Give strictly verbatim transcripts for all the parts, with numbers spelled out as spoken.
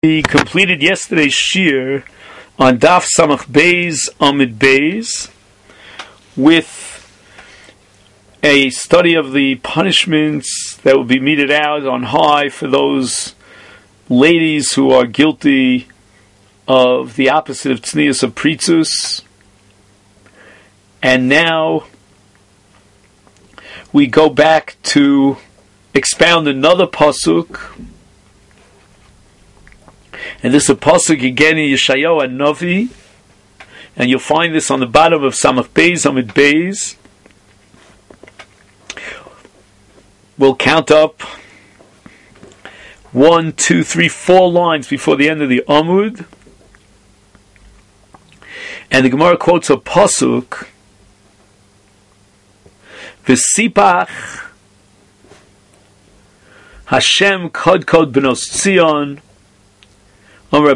We completed yesterday's shir on Daf Samach Beis Amid Beis with a study of the punishments that will be meted out on high for those ladies who are guilty of the opposite of tznius of pritzus. And now we go back to expound another pasuk. And this is a pasuk again in Yeshayahu HaNavi, and you'll find this on the bottom of Samach Beis Amid Beis. We'll count up one, two, three, four lines before the end of the Amud, and the Gemara quotes a pasuk: "V'sipach Hashem kod kod b'nos Tzion." That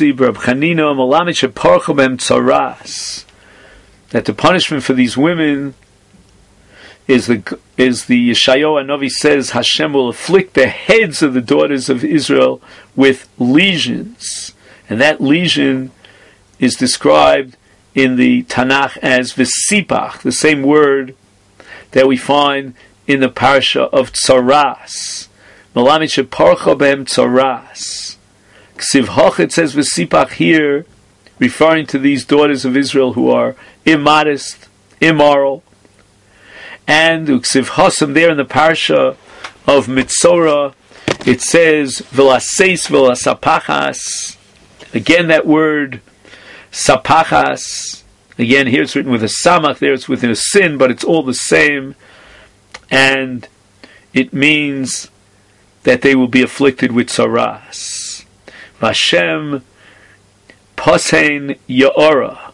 the punishment for these women is the is the Yeshayahu HaNavi says Hashem will afflict the heads of the daughters of Israel with lesions, and that lesion is described in the Tanakh as V'sipach, the same word that we find in the parasha of Tzaras. Malamed sheparcha behem Tzaras. Ksiv Hoch, it says V'sipach here, referring to these daughters of Israel who are immodest, immoral. And Ksiv Hosam there in the parasha of Mitzorah, it says V'laseis v'lasapachas. Again that word sapachas. Again here it's written with a samach, there it's with a sin, but it's all the same. And it means that they will be afflicted with tzaras. Hashem Posein Yaora,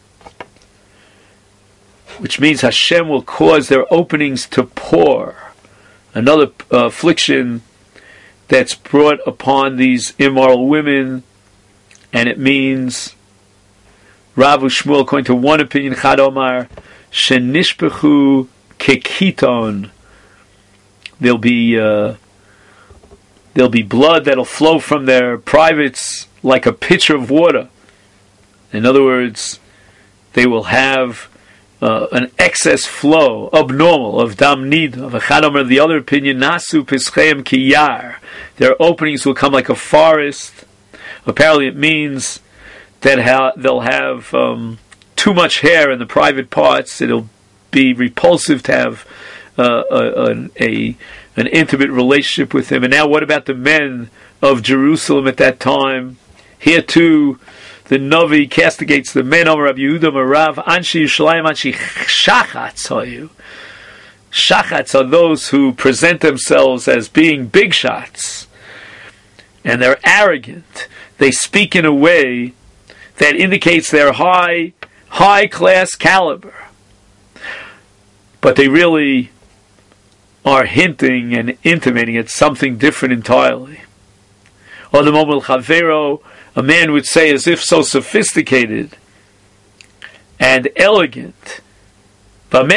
which means Hashem will cause their openings to pour. Another uh, affliction that's brought upon these immoral women, and it means Rav Shmuel, according to one opinion, Chad Omar, Shenishpechu Kekiton. There'll be uh, There'll be blood that'll flow from their privates like a pitcher of water. In other words, they will have uh, an excess flow, abnormal, of dam nida. Of Echad, the other opinion, nasu pischeim kiyar. Their openings will come like a forest. Apparently it means that ha- they'll have um, too much hair in the private parts. It'll be repulsive to have uh, a, a an intimate relationship with him. And now what about the men of Jerusalem at that time? Here too, the Navi castigates the men of Rabbi Yehuda Marav, Anshi Yushalayim, Anshi Shachatz are you. Shachatz are those who present themselves as being big shots. And they're arrogant. They speak in a way that indicates their high, high class caliber. But they really are hinting and intimating at something different entirely. Or the moment Chavero, a man would say as if so sophisticated and elegant, what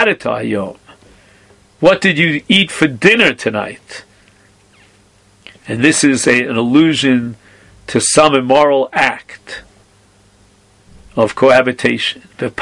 did you eat for dinner tonight? And this is a, an allusion to some immoral act of cohabitation. Did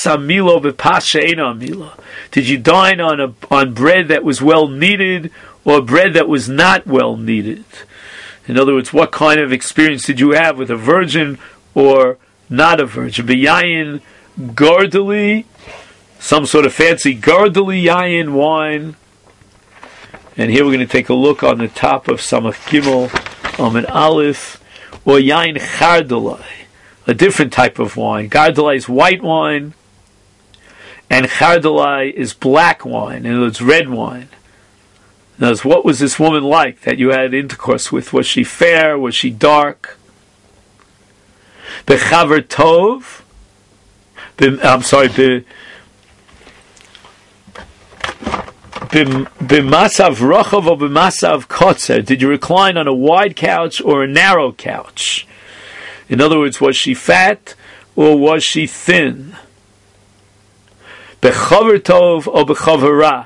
you dine on a, on bread that was well kneaded or bread that was not well kneaded? In other words, what kind of experience did you have with a virgin or not a virgin? B'yayin gardeli, some sort of fancy gardeli yayin wine. And here we're going to take a look on the top of Samach Gimel, Amid Aleph, or yayin chardalai, a different type of wine. Gardalai is white wine, and chardalai is black wine, and it's red wine. Now, what was this woman like that you had intercourse with? Was she fair? Was she dark? Bechaver tov, be, I'm sorry, be, b'masav rochav or b'masav kotzer. Did you recline on a wide couch or a narrow couch? In other words, was she fat or was she thin? Bechaver tov or bechavara.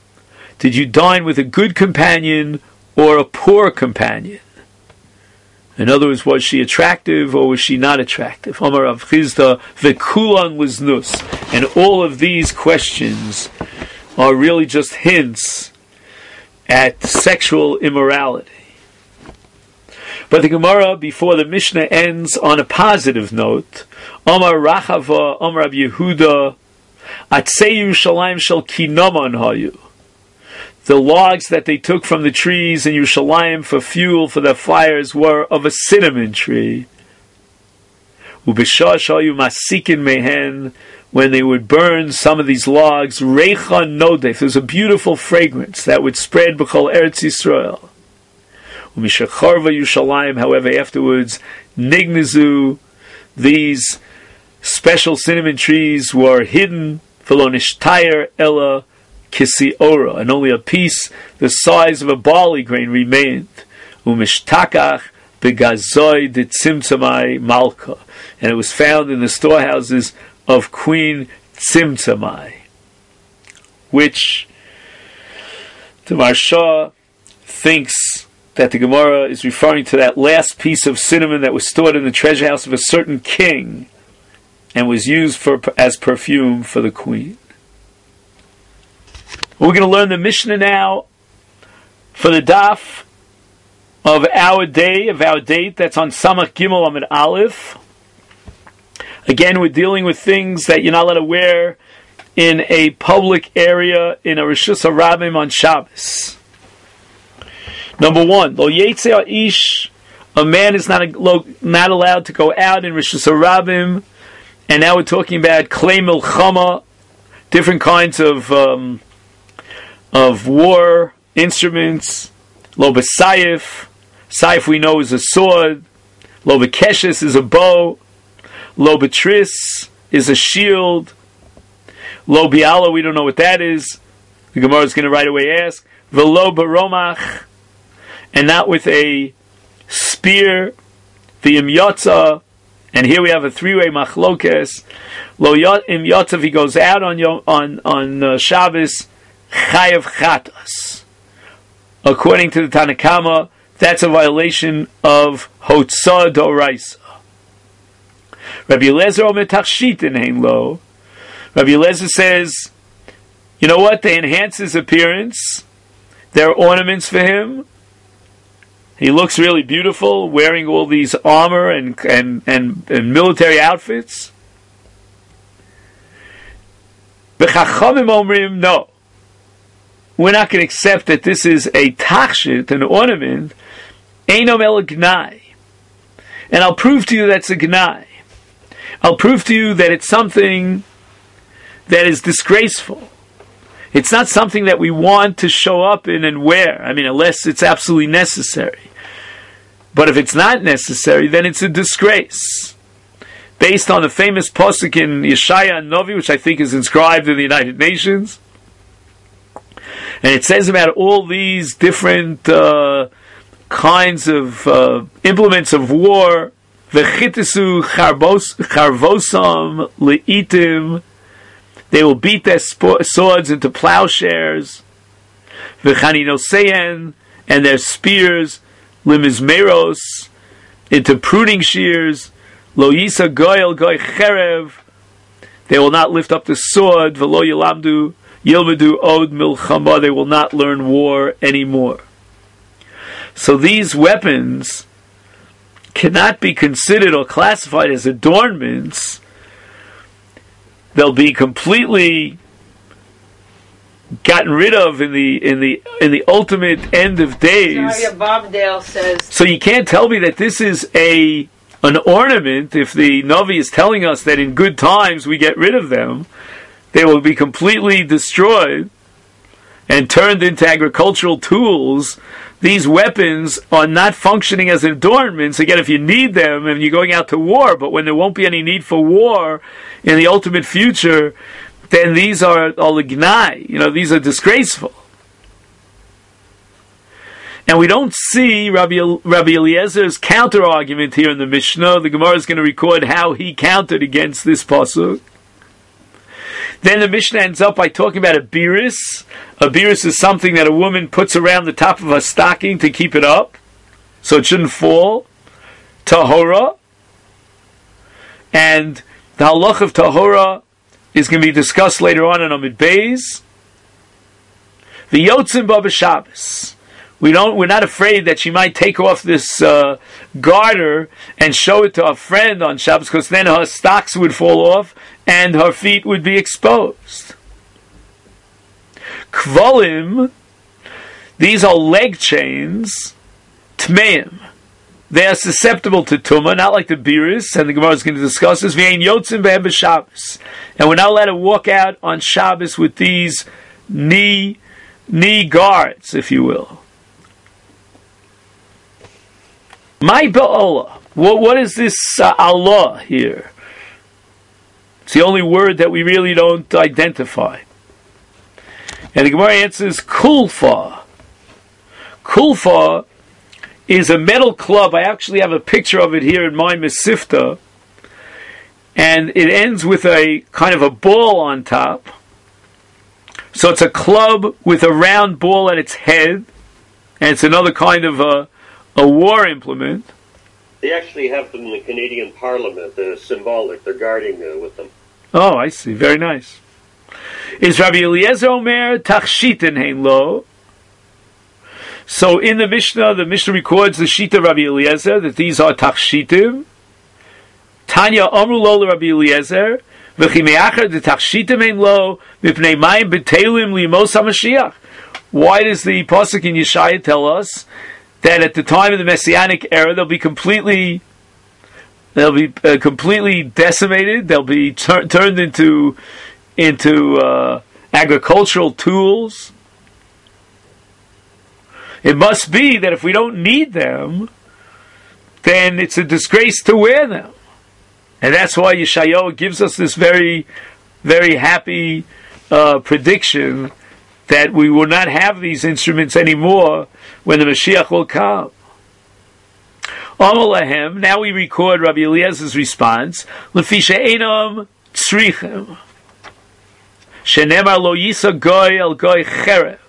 Did you dine with a good companion or a poor companion? In other words, was she attractive or was she not attractive? Amar Rav Chizda, v'kulan liznus. And all of these questions are really just hints at sexual immorality. But the Gemara, before the Mishnah, ends on a positive note. Amar Rachava, Amar Rab Yehuda, Atzei Yerushalayim shel kinaman hayu. The logs that they took from the trees in Yerushalayim for fuel for their fires were of a cinnamon tree. Ubishah shayu masikin mehen, when they would burn some of these logs, reichan nodef, there's a beautiful fragrance that would spread b'chol Eretz Yisrael. Umishacharva Yerushalayim, however, afterwards, nignizu, these special cinnamon trees were hidden, v'lo nishtayr ella kisiora, and only a piece the size of a barley grain remained. Umishtakach begazoi de tzimtzamai malka, and it was found in the storehouses of Queen Tzimtzamai, which the Maharsha thinks that the Gemara is referring to that last piece of cinnamon that was stored in the treasure house of a certain king and was used for as perfume for the queen. We're going to learn the Mishnah now for the daf of our day, of our date. That's on Samach Gimel Amid Aleph. Again, we're dealing with things that you're not allowed to wear in a public area in a Rishus HaRabim on Shabbos. Number one, Lo Yetzeh Ish, a man is not, a, not allowed to go out in Rishus HaRabim. And now we're talking about Klei Milchama, different kinds of um, of war instruments. Lo B'Sayif, Sayif we know is a sword. Lo B'Keshes is a bow. Lo B'Tris is a shield. Lo B'Ala, we don't know what that is. The Gemara is going to right away ask. V'lo B'Romach, and not with a spear. V'im Yotza, and here we have a three-way machlokes. Lo im Yotza, if he goes out on on on uh, Shabbos, chayav chatas. According to the Tanakama, that's a violation of Hotzah Doraisa. Rabbi Eliezer omer tachshitin hein lo. Rabbi Eliezer says, you know what? They enhance his appearance. They're ornaments for him. He looks really beautiful, wearing all these armor and and, and, and military outfits. The Chachamim omrim, no. We're not going to accept that this is a tachshit, an ornament. Einom el gnai. And I'll prove to you that's a gnai. I'll prove to you that it's something that is disgraceful. It's not something that we want to show up in and wear. I mean, unless it's absolutely necessary. But if it's not necessary, then it's a disgrace. Based on the famous pasuk in Yeshaya and Novi, which I think is inscribed in the United Nations. And it says about all these different uh, kinds of uh, implements of war. V'chitisu charvosam le'itim. They will beat their swords into plowshares. V'chaninoseyen, and their spears, limizmeros, into pruning shears. Lo yisa goyel goy cherev. They will not lift up the sword. V'lo yilamdu yilmedu od milchama. They will not learn war anymore. So these weapons cannot be considered or classified as adornments. They'll be completely gotten rid of in the in the in the ultimate end of days. Sharia Bobdale says. So you can't tell me that this is a an ornament. If the Navi is telling us that in good times we get rid of them, they will be completely destroyed and turned into agricultural tools. These weapons are not functioning as adornments. Again, if you need them and you're going out to war, but when there won't be any need for war in the ultimate future, then these are olignai. You know, these are disgraceful. And we don't see Rabbi, Rabbi Eliezer's counter argument here in the Mishnah. The Gemara is going to record how he countered against this pasuk. Then the Mishnah ends up by talking about a biris. A biris is something that a woman puts around the top of her stocking to keep it up, so it shouldn't fall. tahora, and the halach of tahora is going to be discussed later on in Amid Beis. The yotzim ba b'Shabbos. We don't. We're not afraid that she might take off this uh, garter and show it to a friend on Shabbos, because then her stocks would fall off and her feet would be exposed. Kvolim. These are leg chains. Tmeim. They are susceptible to tumah, not like the biris, and the Gemara is going to discuss this. V'ein yotzim behem b'Shabbos, and we're not allowed to walk out on Shabbos with these knee knee guards, if you will. My ba'olah. What what is this uh, Allah here? It's the only word that we really don't identify. And the Gemara answers kulfa. Kulfa is a metal club. I actually have a picture of it here in my Mesifta. And it ends with a kind of a ball on top. So it's a club with a round ball at its head. And it's another kind of a, a war implement. They actually have them in the Canadian Parliament. They're symbolic. They're guarding uh, with them. Oh, I see. Very nice. Is Rabbi Eliezer Omer Tachshiten Hein Lo? So in the Mishnah, the Mishnah records the Shita Rabbi Eliezer, that these are Tachshitim. Tanya Amru Lo Rabbi Eliezer, V'chi Me'achar de Tachshitim Ein Lo, Mipnei Mayim B'Telim Limos HaMashiach. Why does the Pasuk in Yeshaya tell us that at the time of the Messianic era, they'll be completely, they'll be uh, completely decimated, they'll be tur- turned into, into uh, agricultural tools? It must be that if we don't need them, then it's a disgrace to wear them. And that's why Yeshayahu gives us this very, very happy uh, prediction that we will not have these instruments anymore when the Mashiach will come. Amalahem, now we record Rabbi Eliezer's response, Lefi she'enam tzrichem, shenemar lo yisa goy el goy cherev.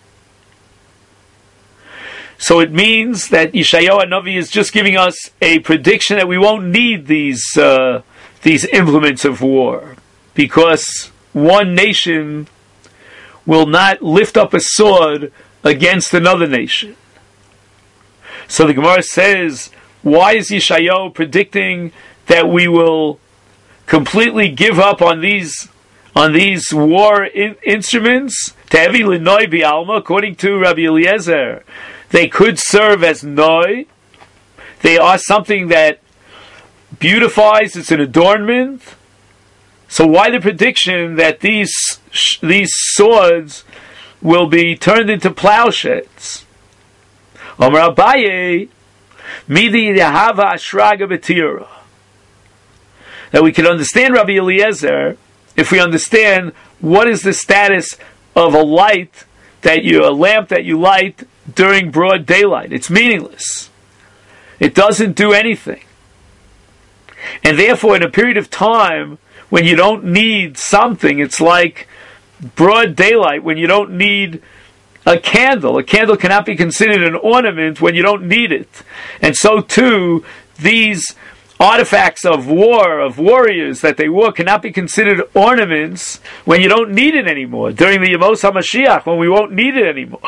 So it means that Yeshayahu HaNavi is just giving us a prediction that we won't need these uh, these implements of war, because one nation will not lift up a sword against another nation. So the Gemara says, why is Yeshayahu predicting that we will completely give up on these on these war in- instruments? Tevi l'noi bi'alma, according to Rabbi Eliezer, they could serve as noi. They are something that beautifies, it's an adornment. So why the prediction that these these swords will be turned into plowshares? Amar Abaye, midi yahava ashraga b'tira. That we can understand Rabbi Eliezer if we understand what is the status of a light that you, a lamp that you light during broad daylight. It's meaningless. It doesn't do anything. And therefore, in a period of time when you don't need something, it's like broad daylight when you don't need a candle. A candle cannot be considered an ornament when you don't need it. And so too, these artifacts of war, of warriors that they wore, cannot be considered ornaments when you don't need it anymore. During the Yemos HaMashiach, when we won't need it anymore.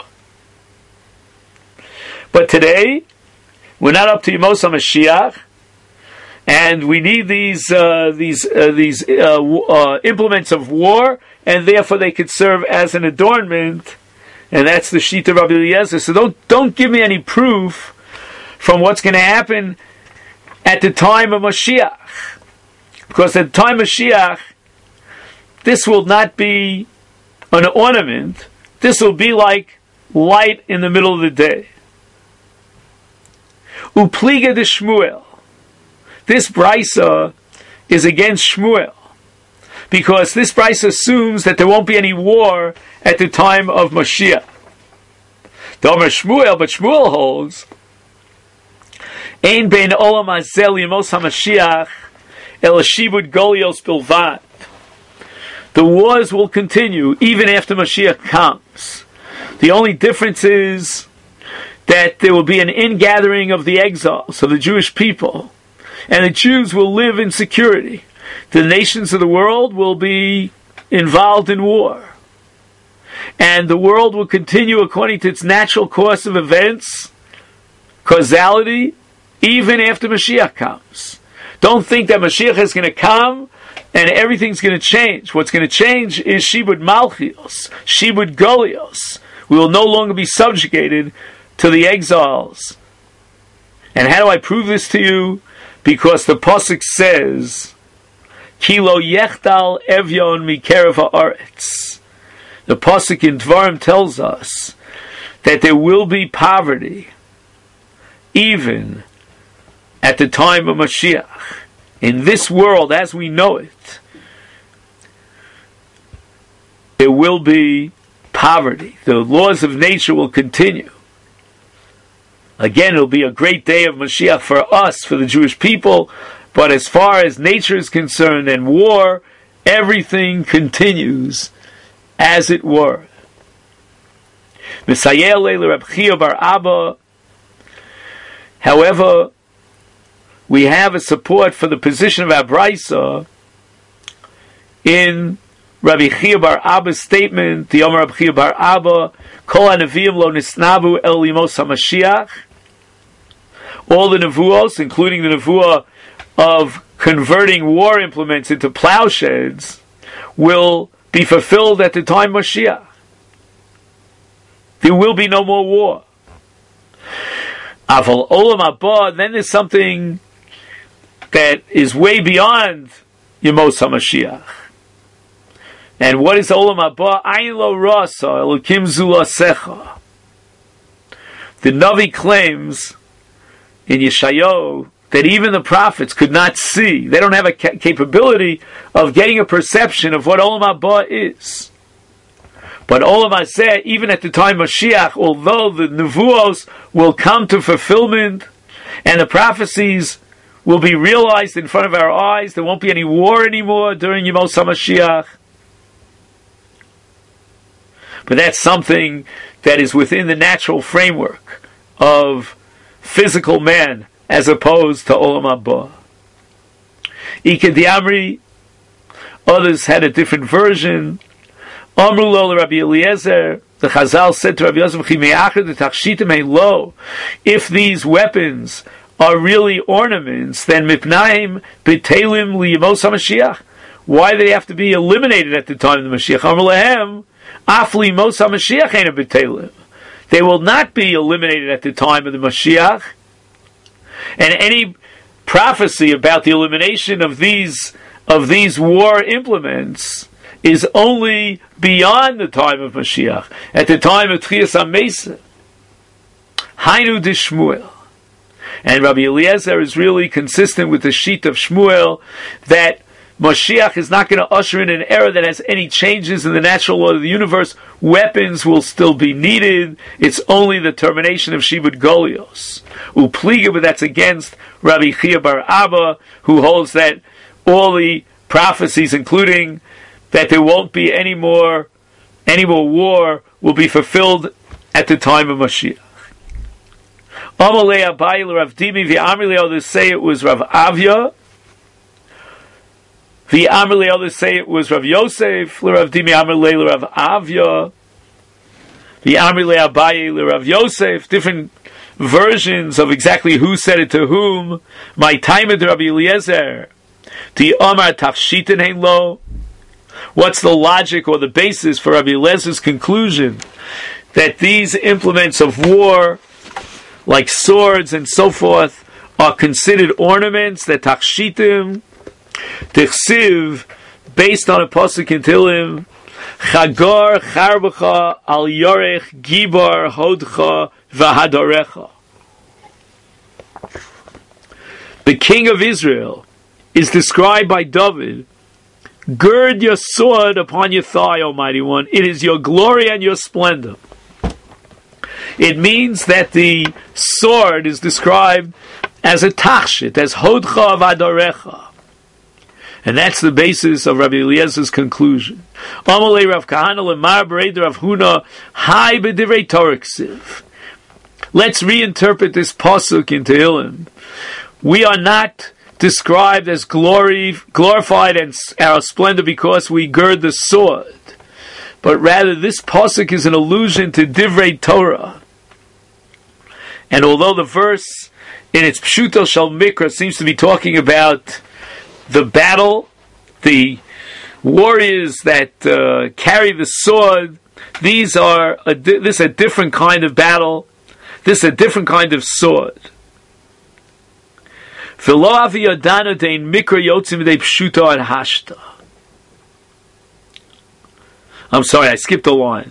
But today, we're not up to Yemos HaMashiach, and we need these uh, these uh, these uh, uh, implements of war, and therefore they could serve as an adornment, and that's the Shita Rabbi Eliezer. So don't don't give me any proof from what's going to happen at the time of Mashiach, because at the time of Mashiach, this will not be an ornament. This will be like light in the middle of the day. Upliga de Shmuel. This brisa is against Shmuel, because this brisa assumes that there won't be any war at the time of Mashiach. Domer Shmuel, but Shmuel holds, Ein bein olam hazel yemos haMashiach el shibud golios bilvad. The wars will continue even after Mashiach comes. The only difference is that there will be an ingathering of the exiles, of the Jewish people, and the Jews will live in security. The nations of the world will be involved in war. And the world will continue according to its natural course of events, causality, even after Mashiach comes. Don't think that Mashiach is going to come and everything's going to change. What's going to change is Shibud Malchios, Shibud Golios. We will no longer be subjugated to the exiles. And how do I prove this to you? Because the Pasuk says, Kilo Yechtal Evyon Mikerev Haaretz. The Pasuk in Dvarim tells us that there will be poverty even at the time of Mashiach. In this world, as we know it, there will be poverty. The laws of nature will continue. Again, it will be a great day of Mashiach for us, for the Jewish people, but as far as nature is concerned and war, everything continues as it were. However, we have a support for the position of Abraisa in Rabbi Chia bar Abba's statement, the Omer Rabbi Chia bar Abba, Kol HaNeviim lo nisnavu el limos HaMashiach. All the Nevuos, including the Nevuah of converting war implements into plowsheds, will be fulfilled at the time of Mashiach. There will be no more war. Aval Olam Haba, then there's something that is way beyond Yemos HaMashiach. And what is Olam Haba? Ayin lo rasa, Elokim zulasecha. The Navi claims in Yeshayahu that even the prophets could not see. They don't have a ca- capability of getting a perception of what Olam Haba is. But Olam Hazeh, even at the time of Mashiach, although the Nevuos will come to fulfillment and the prophecies will be realized in front of our eyes, there won't be any war anymore during Yemos HaMashiach. But that's something that is within the natural framework of physical man as opposed to Olam Haba. Ike Diamri, others had a different version. Amru lo Rabbi Eliezer, the Chazal said to Rabbi Yosef, if these weapons are really ornaments, then mipnaim b'telim liyemos HaMashiach. Why do they have to be eliminated at the time of the Mashiach? Amru lehem, af liyemos HaMashiach ain't a b'telim. They will not be eliminated at the time of the Mashiach. And any prophecy about the elimination of these of these war implements is only beyond the time of Mashiach. At the time of Tchias HaMesa, Hainu de Shmuel. And Rabbi Eliezer is really consistent with the sheet of Shmuel that Mashiach is not going to usher in an era that has any changes in the natural law of the universe. Weapons will still be needed. It's only the termination of Shibud Golios. Upliga, but that's against Rabbi Chia bar Abba, who holds that all the prophecies, including that there won't be any more any more war, will be fulfilled at the time of Mashiach. Amalei Abayi l'Rav Dimi v'Amri others say it was Rav Avya. V'Amri others say it was Rav Yosef l'Rav Dimi Amri l'Rav Avya. V'Amri Abayi l'Rav Yosef. Different versions of exactly who said it to whom. My time at Rabbi Eliezer. The Omar Tachshiten Hein Lo. What's the logic or the basis for Rabbi Eliezer conclusion that these implements of war, like swords and so forth, are considered ornaments, that Tachshitim, Tichsiv, based on a pasuk in Tehillim, Chagar Charbacha Al Yorech Gibar Hodcha V'Hadorecha. The king of Israel is described by David, gird your sword upon your thigh, Almighty One. It is your glory and your splendor. It means that the sword is described as a tachshit, as hodcha v'adorecha. And that's the basis of Rabbi Eliezer's conclusion. Amalei Rav Kahana lemar b'reid Rav Huna hai b'divrei Torah ksiv. Let's reinterpret this pasuk in Tehillim. We are not described as glory, glorified and our splendor because we gird the sword, but rather this pasuk is an allusion to Divrei Torah. And although the verse in its Pshuto Shel Mikra seems to be talking about the battle, the warriors that uh, carry the sword, these are a di- this is a different kind of battle. This is a different kind of sword. I'm sorry, I skipped a line.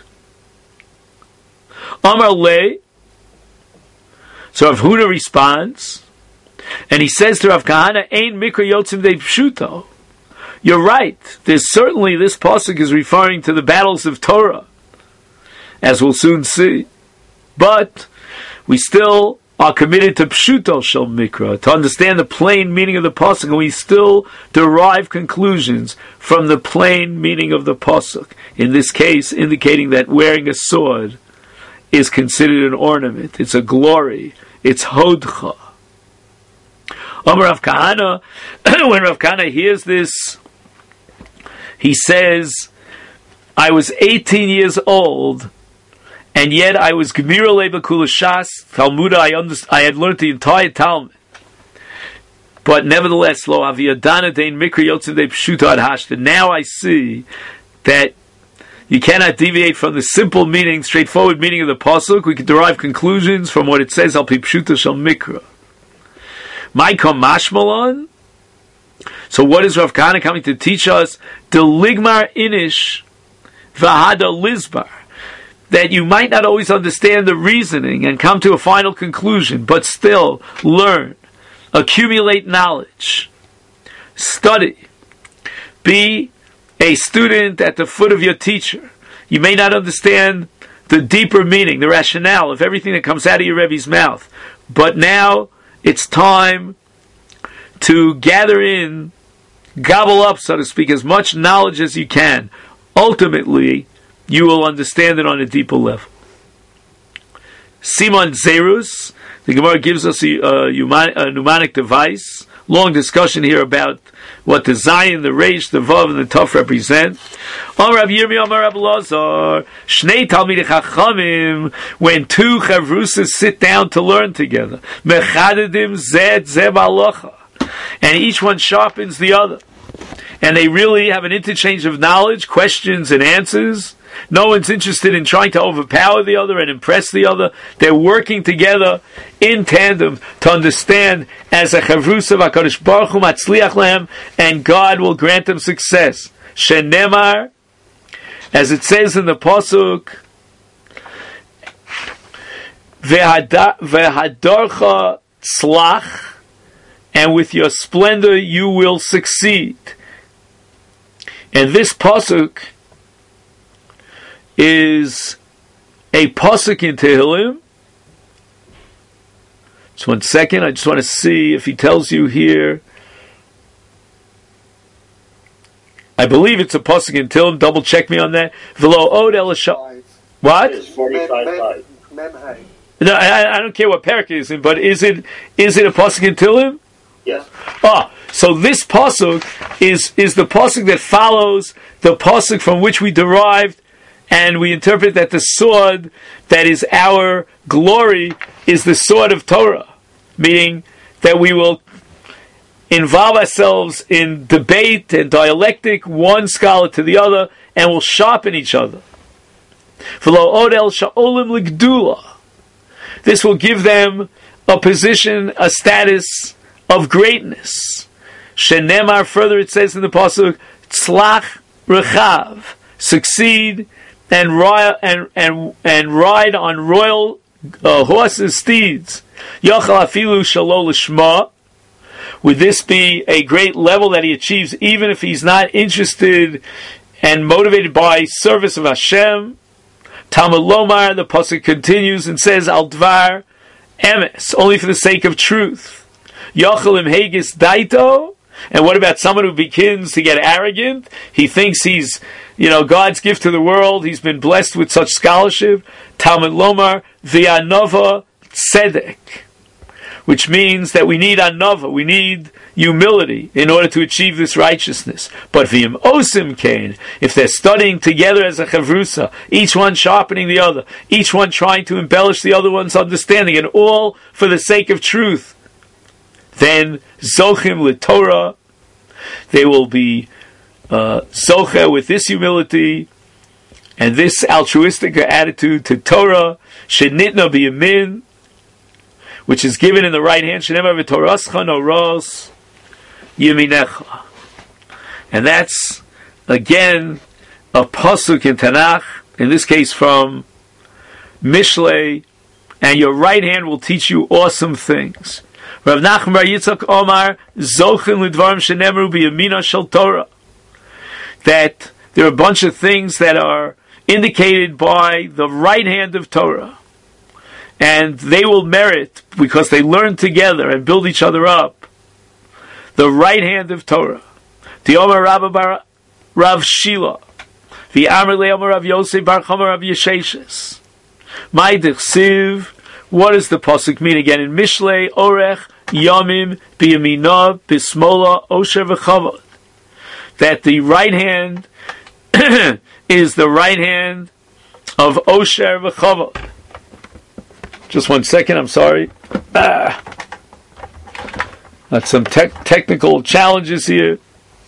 Amar Le. So Rav Huna responds, and he says to Rav Kahana, "Ein mikra yotzim de pshuto." You're right. There's certainly this pasuk is referring to the battles of Torah, as we'll soon see. But we still are committed to pshuto shel mikra, to understand the plain meaning of the pasuk, and we still derive conclusions from the plain meaning of the pasuk. In this case, indicating that wearing a sword is considered an ornament. It's a glory. It's hodcha. Amar Rav Kahana, when Rav Kahana hears this, he says, I was eighteen years old, and yet I was Gemira Leba Kulashas, Talmuda, I, underst- I had learned the entire Talmud. But nevertheless, Lo Aviyadana Dein Mikra Yotzim De Pshuta Ad Hashta. Now I see that you cannot deviate from the simple meaning, straightforward meaning of the pasuk. We can derive conclusions from what it says, Al Pi Pshuta Shel Mikra. Maikom Mashmalon. So what is Rav Kahana coming to teach us? The Ligmar Inish Vahada Lizbar. That you might not always understand the reasoning and come to a final conclusion, but still learn, accumulate knowledge, study, be a student at the foot of your teacher. You may not understand the deeper meaning, the rationale of everything that comes out of your Rebbe's mouth, but now it's time to gather in, gobble up, so to speak, as much knowledge as you can. Ultimately, you will understand it on a deeper level. Simon Zerus, the Gemara gives us a, a, a mnemonic device. Long discussion here about what the Zion, the Reish, the Vav, and the Tuf represent. Amar Rav Yirmi, Amar Rav Lazar, Shnei Talmidei Chachamim, when two Chavrusas sit down to learn together, Mechadedim Zed Zeb Alocha, and each one sharpens the other, and they really have an interchange of knowledge, questions and answers. No one's interested in trying to overpower the other and impress the other. They're working together in tandem to understand as a chavrusa v'akadosh baruch hu matzliach lehem, and God will grant them success. Shenemar, as it says in the pasuk, ve'hadarcha tzlach, and with your splendor you will succeed. And this pasuk is a pasuk in Tehillim. Just one second, I just want to see if he tells you here. I believe it's a pasuk in Tehillim. Double check me on that. V'lo od el hasha- What? It's forty-five. No, I, I don't care what parak it is in, but is it is it a pasuk in Tehillim? Yes. Ah, so this pasuk is is the pasuk that follows the pasuk from which we derived. And we interpret that the sword that is our glory is the sword of Torah, meaning that we will involve ourselves in debate and dialectic, one scholar to the other, and will sharpen each other. This will give them a position, a status of greatness. Shenemar, further it says in the pasuk, Tzlach Rechav, succeed and ride and and and ride on royal uh, horses, steeds. Yachal afilu shalol lishma. Would this be a great level that he achieves, even if he's not interested and motivated by service of Hashem? Talmud Lomar, the pasuk continues and says, Al dvar emes, only for the sake of truth. Yachal im hegis daito, And what about someone who begins to get arrogant? He thinks he's, you know, God's gift to the world. He's been blessed with such scholarship. Talmud Lomar v'anova tzedek, which means that we need anova, we need humility in order to achieve this righteousness. But v'im osim kain, if they're studying together as a chavrusa, each one sharpening the other, each one trying to embellish the other one's understanding, and all for the sake of truth, then zochim l'Torah, they will be uh, zoche with this humility and this altruistic attitude to Torah, shenitna biyamin, which is given in the right hand, shenema v'torascha noros yeminecha. And that's, again, a pasuk in Tanakh, in this case from Mishlei, and your right hand will teach you awesome things. Rav Nachman bar Yitzchak Omar, Zochin l'dvarim shenemru b'yamina shel Torah. That there are a bunch of things that are indicated by the right hand of Torah. And they will merit, because they learn together and build each other up, the right hand of Torah. The Omar Rabba bar Rav Shila, the Amr le Omar Rav Yosef bar Chomer Rav Yesheshes. My Dechsiv, what does the pasuk mean again? In Mishlei, Orech, Yomim, Biyamina, Bismola, Osher v'Chavod. That the right hand is the right hand of Osher v'Chavod. Just one second, I'm sorry. Ah. Got some te- technical challenges here.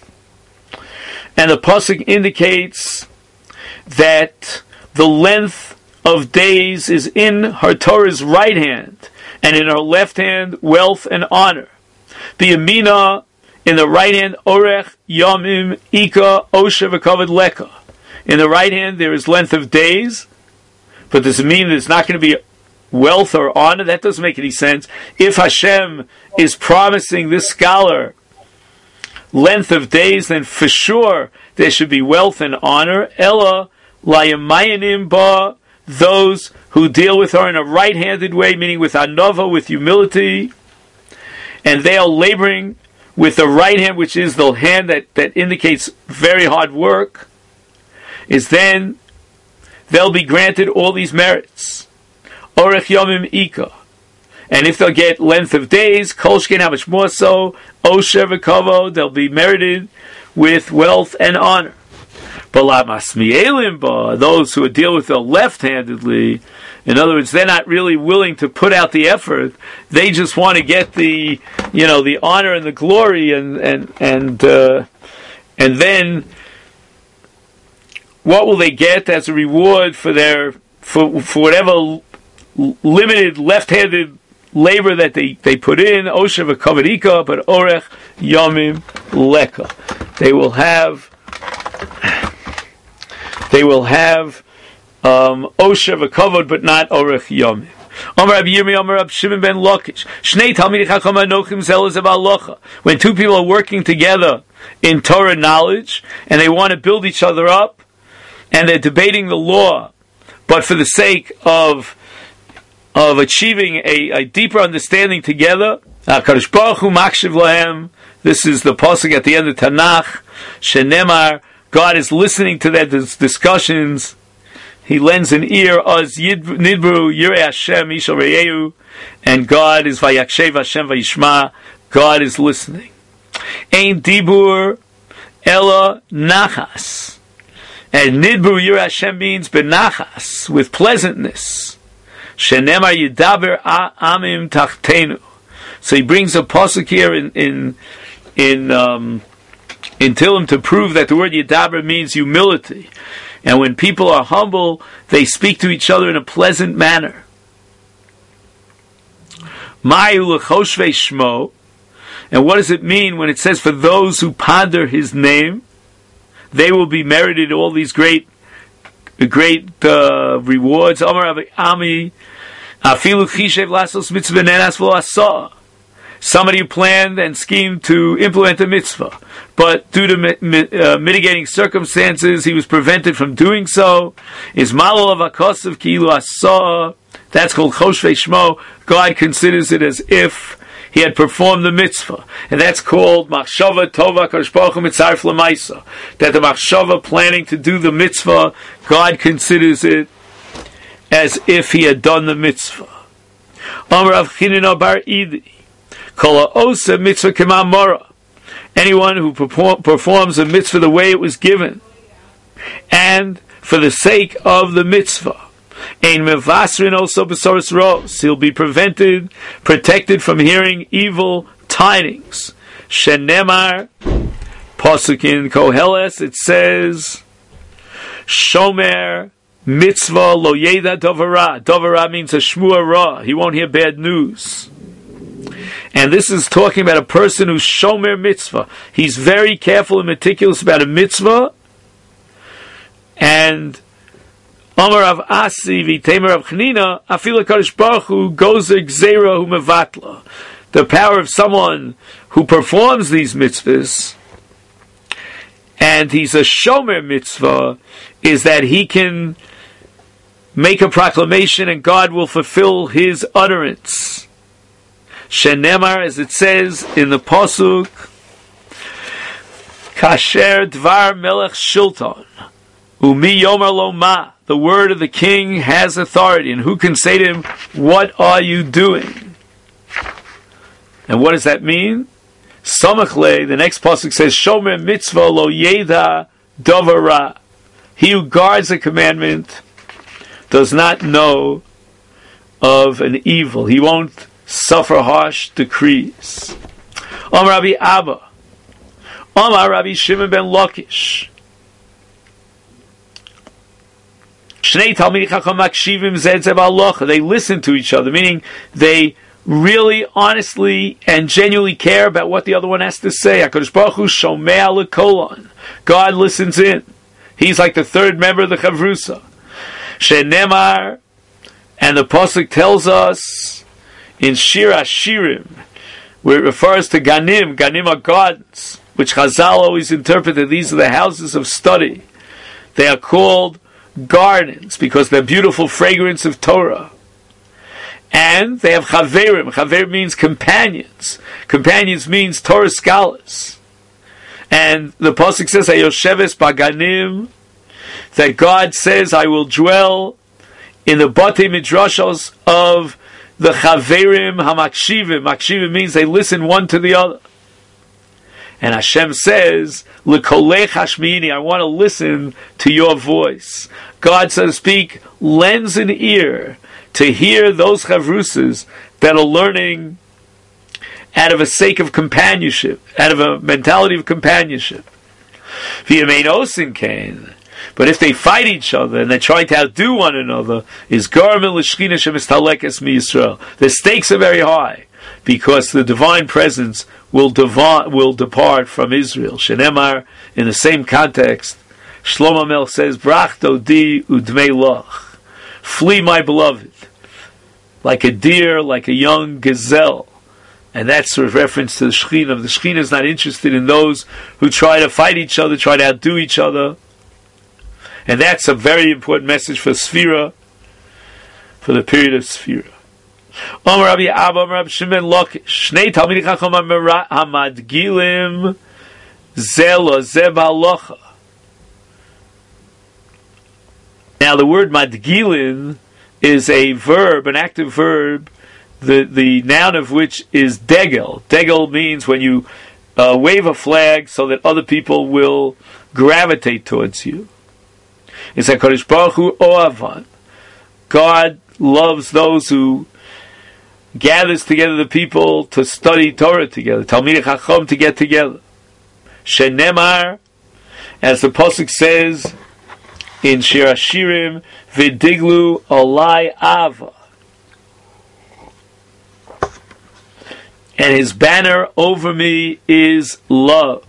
And the pasuk indicates that the length of days is in her Torah's right hand, and in her left hand, wealth and honor. B'yamina, in the right hand, orech, yomim, ika, osher v'kavod leka. In the right hand, there is length of days, but does it mean there's not going to be wealth or honor? That doesn't make any sense. If Hashem is promising this scholar length of days, then for sure there should be wealth and honor. Ella, layamayanim ba, those who deal with her in a right-handed way, meaning with anova, with humility, and they are laboring with the right hand, which is the hand that, that indicates very hard work, is then they'll be granted all these merits. Orech yomim ika. And if they'll get length of days, kolshkin, how much more so, osher v'kavod, they'll be merited with wealth and honor. Those who deal with it left-handedly, in other words, they're not really willing to put out the effort. They just want to get the, you know, the honor and the glory, and and and uh, and then what will they get as a reward for their for for whatever limited left-handed labor that they, they put in? Osher v'kavod, but orech yomim leka. They will have. They will have um, Osher v'kavod, but not Orech Yomim. Amar Rabbi Yirmi, Amar Rabbi Shimon ben Lakish. Shnei Talmidei Chacham Anochim Zelos Halacha. When two people are working together in Torah knowledge, and they want to build each other up, and they're debating the law, but for the sake of of achieving a, a deeper understanding together, HaKadosh Baruch Hu Makshiv Lahem. This is the pasuk at the end of Tanakh. Shenemar, God is listening to their discussions. He lends an ear. Az nidbru yirei Hashem ishal re'eu, and God is vayakshev Hashem vayishma. God is listening. Ein dibur ela nachas, and nidbru yirei Hashem means benachas, with pleasantness. Shenemar yidaber amim tachtenu. So he brings a pasuk here in in in. Um, in Tillim to prove that the word Yedaber means humility. And when people are humble, they speak to each other in a pleasant manner. Mayu l'choshvei shmo. And what does it mean when it says, for those who ponder his name, they will be merited all these great great uh, rewards? Amar Ami, afilu chishev lasos mitzvah nenas v'lo asah. Somebody who planned and schemed to implement a mitzvah, but due to mi- mi- uh, mitigating circumstances, he was prevented from doing so. Is malol of akosav kilu asah. That's called choshvei shmo. God considers it as if he had performed the mitzvah. And that's called Machshava Tova Kadosh Baruch Hu Mitzaref L'Maisa. That the Machshava, planning to do the mitzvah, God considers it as if he had done the mitzvah. Amar Rav Chinina bar Idi, Kol ha'osa mitzvah k'ma'amora. Anyone who perform, performs a mitzvah the way it was given, and for the sake of the mitzvah, ein mevasrin also besoros ros, he'll be prevented, protected from hearing evil tidings. Shenemar, pasuk in Koheles, it says, Shomer mitzvah lo yeda dovara. Dovara means a shmua ra. He won't hear bad news. And this is talking about a person who's shomer mitzvah. He's very careful and meticulous about a mitzvah. And Amar of Asi v'Temer of Chanina, Afila Kadosh Baruch Hu goes gzeira hu mevatla. The power of someone who performs these mitzvahs, and he's a shomer mitzvah, is that he can make a proclamation and God will fulfill his utterance. Shenemar, as it says in the pasuk, Kasher dvar melech shilton, umi yomer lo ma. The word of the king has authority, and who can say to him, "What are you doing?" And what does that mean? Samachle, the next pasuk says, Shomer mitzvah lo yeda davara. He who guards a commandment does not know of an evil. He won't suffer harsh decrees. Amar Rabbi Abba, Amar Rabbi Shimon ben Lakish, Shnei Talmidei Chacham Makshivim Zed Zeh B'Halacha. They listen to each other, meaning they really, honestly, and genuinely care about what the other one has to say. HaKadosh Baruch Hu Shomea L'Kolon. God listens in. He's like the third member of the Chavrusa. Shenemar, and the pasuk tells us in Shir Hashirim, where it refers to Ganim. Ganim are gardens, which Chazal always interpret that these are the houses of study. They are called gardens because they're beautiful fragrance of Torah. And they have Chaverim. Chaverim means companions. Companions means Torah scholars. And the pasuk says, Hayosheves Baganim, that God says, I will dwell in the Batei Midrashos of the Chaverim HaMakshivim. Makshivim means they listen one to the other. And Hashem says, L'kolech hashmiini, I want to listen to your voice. God, so to speak, lends an ear to hear those chavrusas that are learning out of a sake of companionship, out of a mentality of companionship. V'yamein osin kain. But if they fight each other and they're trying to outdo one another, is garmin l'shchina shemistalekes mi Yisrael. The stakes are very high because the divine presence will deva- will depart from Israel. Shenemar, in the same context, Shlomo Melech says, Brach dodi udmei loch. Flee, my beloved, like a deer, like a young gazelle. And that's a reference to the Shekhinah. The Shekhinah is not interested in those who try to fight each other, try to outdo each other. And that's a very important message for Sfira, for the period of Sfira. Amar Rabbi Abba, Amar Rabbi Shimon Lakish, Shnei Talmidei Chacham HaMadgilim Zeh lo Zeh B'Halacha. Now the word Madgilin is a verb, an active verb, the, the noun of which is degel. Degel means when you uh, wave a flag so that other people will gravitate towards you. It's like HaKadosh Baruch Hu Oavan. God loves those who gathers together the people to study Torah together, Talmidei Chacham to get together. Shenemar, as the pasuk says in Shir Hashirim, V'diglu Olai Ava. And his banner over me is love.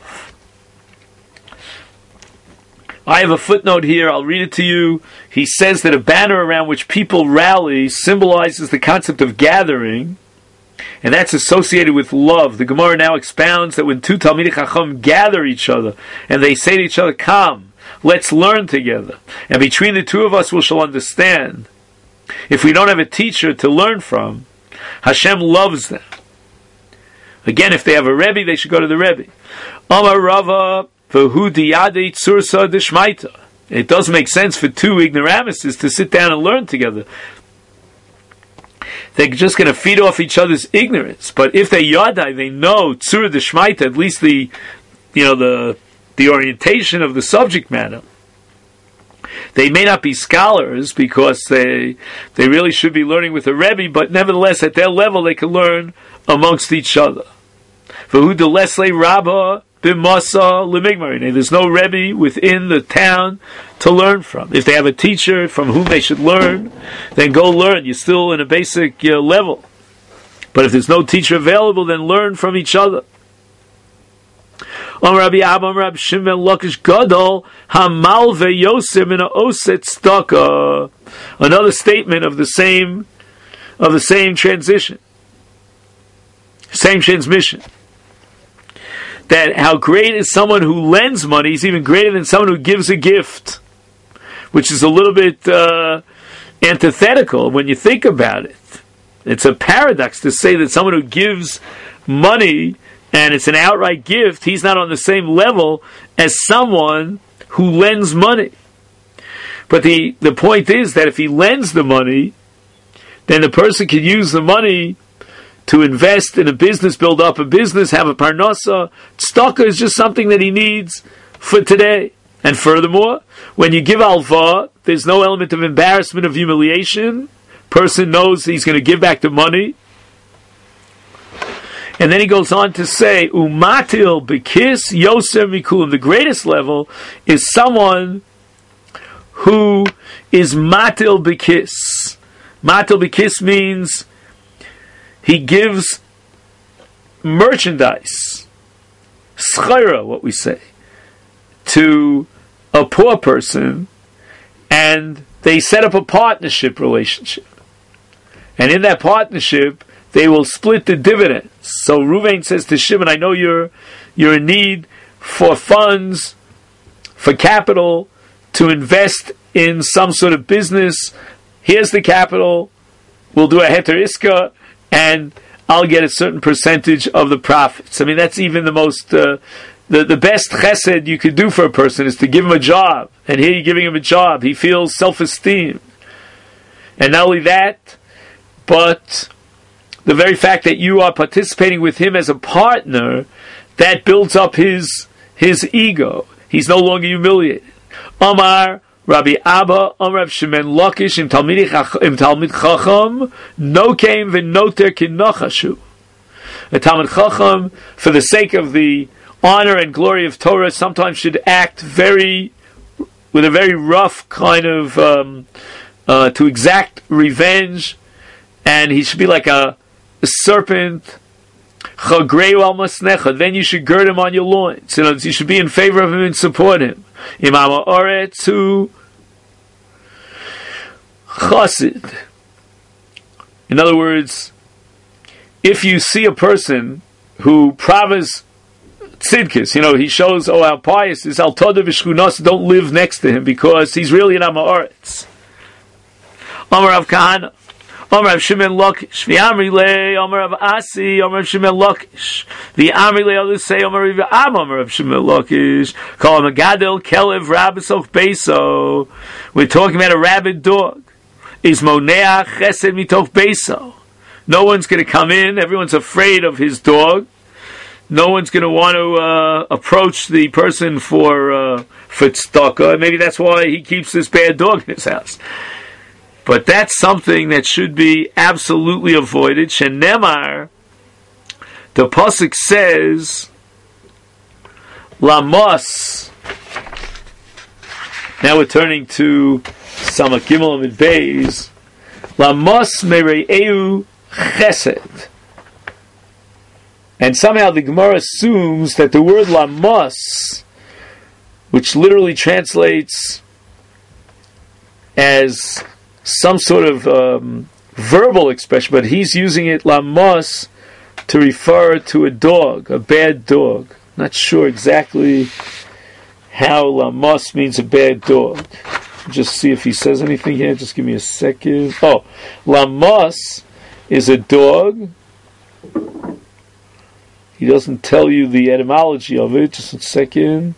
I have a footnote here, I'll read it to you. He says that a banner around which people rally symbolizes the concept of gathering, and that's associated with love. The Gemara now expounds that when two Talmidei Chacham gather each other, and they say to each other, come, let's learn together, and between the two of us we shall understand. If we don't have a teacher to learn from, Hashem loves them. Again, if they have a Rebbe, they should go to the Rebbe. Amar Rava v'hu diyadei tzursa d'shmaita. It does make sense for two ignoramuses to sit down and learn together. They're just going to feed off each other's ignorance. But if they yadai, they know tzur d'shmaita, at least the, you know, the the orientation of the subject matter. They may not be scholars because they they really should be learning with a Rebbe, but nevertheless, at their level, they can learn amongst each other. V'hu d'lesle rabba b'masa l'migmarine. There's no Rebbe within the town to learn from. If they have a teacher from whom they should learn, then go learn. You're still in a basic uh, level. But if there's no teacher available, then learn from each other. Om Rabbi Abba, Om Rabbi Shimon Lakish Gadol Hamal veYosem Mina Oset Staka. Another statement of the same of the same transition, same transmission. That how great is someone who lends money is even greater than someone who gives a gift, which is a little bit uh, antithetical when you think about it. It's a paradox to say that someone who gives money and it's an outright gift, he's not on the same level as someone who lends money. But the, the point is that if he lends the money, then the person can use the money to invest in a business, build up a business, have a parnasa. Tzedakah is just something that he needs for today. And furthermore, when you give alva, there's no element of embarrassment, of humiliation. Person knows he's going to give back the money. And then he goes on to say, Umatil bekis yoser mikulim. The greatest level is someone who is matil bekis. Matil bekis means he gives merchandise, schira, what we say, to a poor person, and they set up a partnership relationship. And in that partnership, they will split the dividends. So Ruvain says to Shimon, I know you're you're in need for funds, for capital, to invest in some sort of business. Here's the capital. We'll do a heter iska, and I'll get a certain percentage of the profits. I mean, that's even the most, uh, the, the best chesed you could do for a person is to give him a job. And here you're giving him a job. He feels self-esteem. And not only that, but the very fact that you are participating with him as a partner, that builds up his his ego. He's no longer humiliated. Omar Rabbi Abba, Omar Rabbi Shimon Lakish, im Talmid Chacham, no came v'noter kinachashu. A Talmid Chacham, for the sake of the honor and glory of Torah, sometimes should act very, with a very rough kind of, um, uh, to exact revenge, and he should be like a, a serpent. Chagreu al masnecha. Then you should gird him on your loins. You know, you should be in favor of him and support him. Imam Oretz who Chassid. In other words, if you see a person who pravas tzidkis, you know, he shows, oh, how pious is al toda v'shchunas, don't live next to him because he's really an Amoritz. Amar Rav Kahana, Amar Rav Shimon Lakish, v'amri le, Amar Rav Asi, Amar Rav Shimon Lakish, v'amri le, others say, Amar Rav Am, Amar Rav Shimon Lakish, call him a gadol, kelev, rabbisov, beso. We're talking about a rabid dog. Is moneach chesed mitoch beso. No one's going to come in. Everyone's afraid of his dog. No one's going to want to uh, approach the person for uh, for tzedakah. Maybe that's why he keeps this bad dog in his house. But that's something that should be absolutely avoided. Shenemar, the pasuk says, Lamos. Now we're turning to Samach Gimel Amid Beis. Lamos mere'eu chesed. And somehow the Gemara assumes that the word lamos, which literally translates as some sort of um, verbal expression, but he's using it lamos to refer to a dog, a bad dog. Not sure exactly how lamos means a bad dog. Just see if he says anything here. Just give me a second. Oh, lamos is a dog He doesn't tell you the etymology of it. Just a second.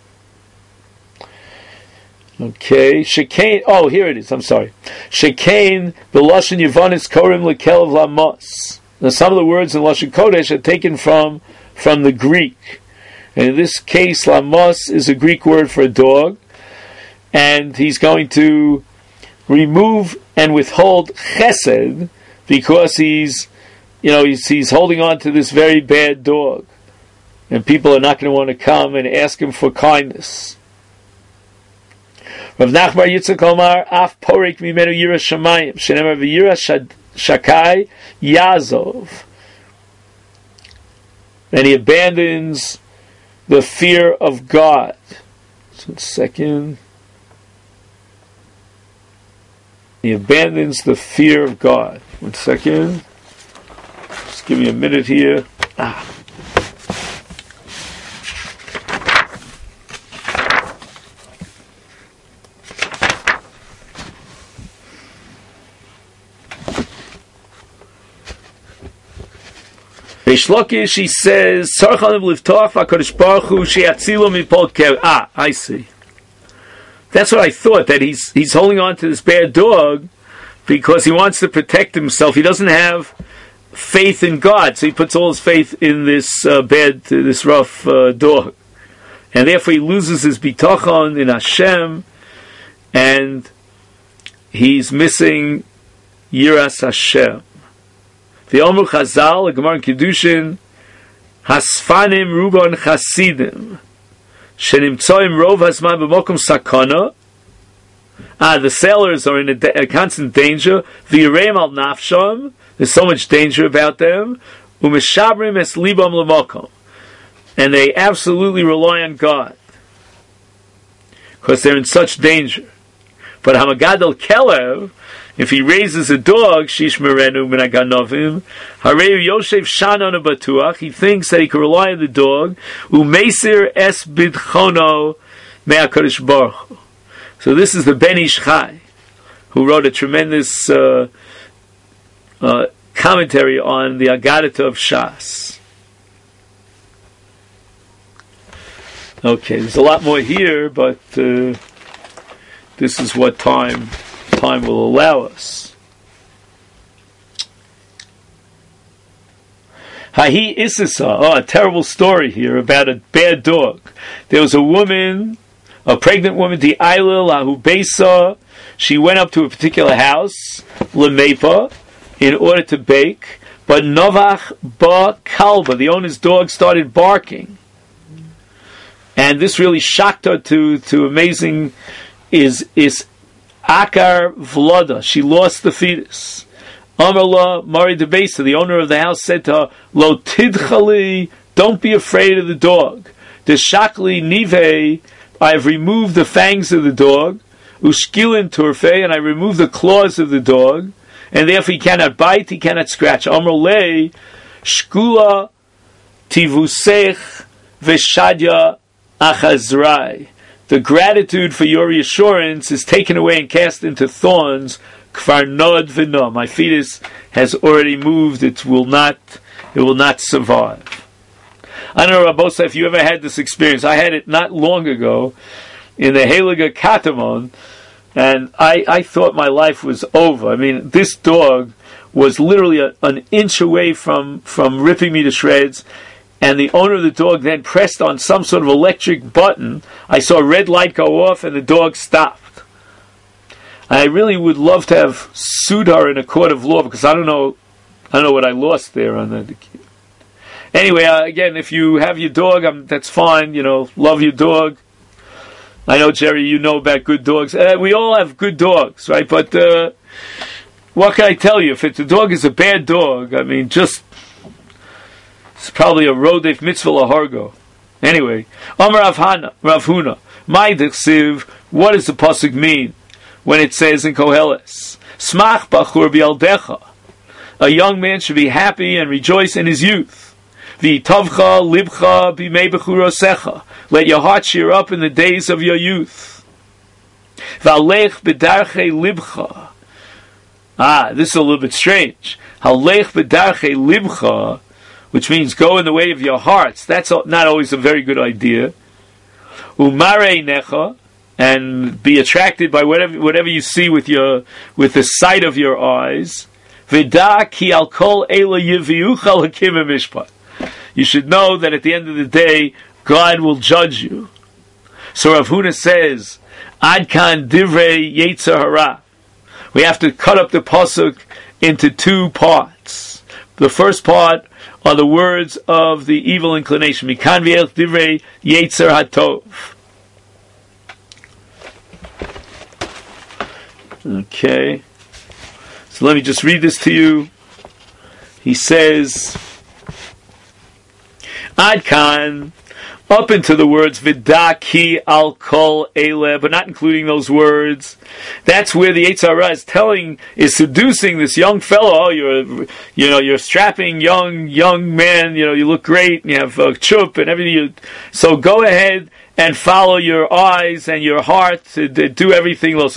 Okay, Shekain. Oh, here it is. I'm sorry. Shekain b'lashon Yevonis korim lekelev lamos. Now, some of the words in Lashon Kodesh are taken from from the Greek, and in this case, lamos is a Greek word for a dog, and he's going to remove and withhold chesed because he's, you know, he's he's holding on to this very bad dog, and people are not going to want to come and ask him for kindness. Rav Nachbar Yitzchak Omar, af porek mimenu yira shamayim, shenemar v'yira shakai yazov. And he abandons the fear of God. So, second. He abandons the fear of God. One second. Just give me a minute here. Ah. Shlokish, he says, ah, I see. That's what I thought, that he's he's holding on to this bad dog because he wants to protect himself. He doesn't have faith in God, so he puts all his faith in this uh, bad, uh, this rough uh, dog. And therefore he loses his bitachon in Hashem, and he's missing Yiras Hashem. The Omer Chazal, the Gemara in Kiddushin, Hasfanim Ruban Chasidim, Shenimtsoim Rov Hasman B'mokum Sakana. Ah, the sailors are in a, da- a constant danger. V'yireim al nafsham, there's so much danger about them. U'mishabrim es libam l'mokum, and they absolutely rely on God because they're in such danger. But Hamagadol Kelev, if he raises a dog, Shish Merenu Minaganovim, Hareu Yoshev Shanon Batuach, he thinks that he can rely on the dog, Umeisir Es Bidchono Me'akadosh Baruch Hu. So this is the Ben Ish Chai, who wrote a tremendous uh, uh, commentary on the Agadata of Shas. Okay, there's a lot more here, but uh, this is what time time will allow us. Hahi Isisa. Oh, a terrible story here about a bad dog. There was a woman, a pregnant woman, the Aila Lahu Besa. She went up to a particular house, Lemepa, in order to bake, but Novach Ba Kalba, the owner's dog, started barking. And this really shocked her to, to amazing is is Akar Vlada. She lost the fetus. Amarla Mari de Besa, the owner of the house, said to her, Lo Tidchali, don't be afraid of the dog. The Shakli Nive, I have removed the fangs of the dog. Ushkilin Turfe, and I removed the claws of the dog, and therefore he cannot bite, he cannot scratch. Amarle Shkula Tivusech Veshadya Achazrai. The gratitude for your reassurance is taken away and cast into thorns. Kfar nod v'no. My fetus has already moved. It will not. It will not survive. I don't know, Rabosa, if you ever had this experience. I had it not long ago in the Heliga Katamon, and I, I thought my life was over. I mean, this dog was literally a, an inch away from from ripping me to shreds. And the owner of the dog then pressed on some sort of electric button. I saw a red light go off and the dog stopped. I really would love to have sued her in a court of law because I don't know I don't know what I lost there on that. Anyway, uh, again, if you have your dog, um, that's fine. You know, love your dog. I know, Jerry, you know about good dogs. Uh, we all have good dogs, right? But uh, what can I tell you? If it's, the dog is a bad dog, I mean, just... it's probably a rodef mitzvah lahargo. Anyway, Amar Rav Hana, Rav Huna, my dechsiv, what does the pasuk mean when it says in Koheles, Smach bachur bialdecha, a young man should be happy and rejoice in his youth. V'tavcha libcha b'mei bechurosecha, let your heart cheer up in the days of your youth. V'alech b'darchei libcha. Ah, this is a little bit strange. Halech b'darchei libcha. which means go in the way of your hearts. That's not always a very good idea. Umare necha, and be attracted by whatever whatever you see with your with the sight of your eyes. Vida ki al kol ela yiviucha lakim mishpat. You should know that at the end of the day, God will judge you. So Rav Huna says, Ad kan divrei yetzer hara. We have to cut up the pasuk into two parts. The first part are the words of the evil inclination. Mikan v'elch divrei yetzer hatov. Okay. So let me just read this to you. He says, Ad kan, up into the words Vidaki al kol ele, but not including those words. That's where the Yetzer Hara is telling, is seducing this young fellow. Oh, you're, you know, you're strapping young, young man. You know, you look great, and you have a chup and everything. You, so go ahead and follow your eyes and your heart to, to do everything. All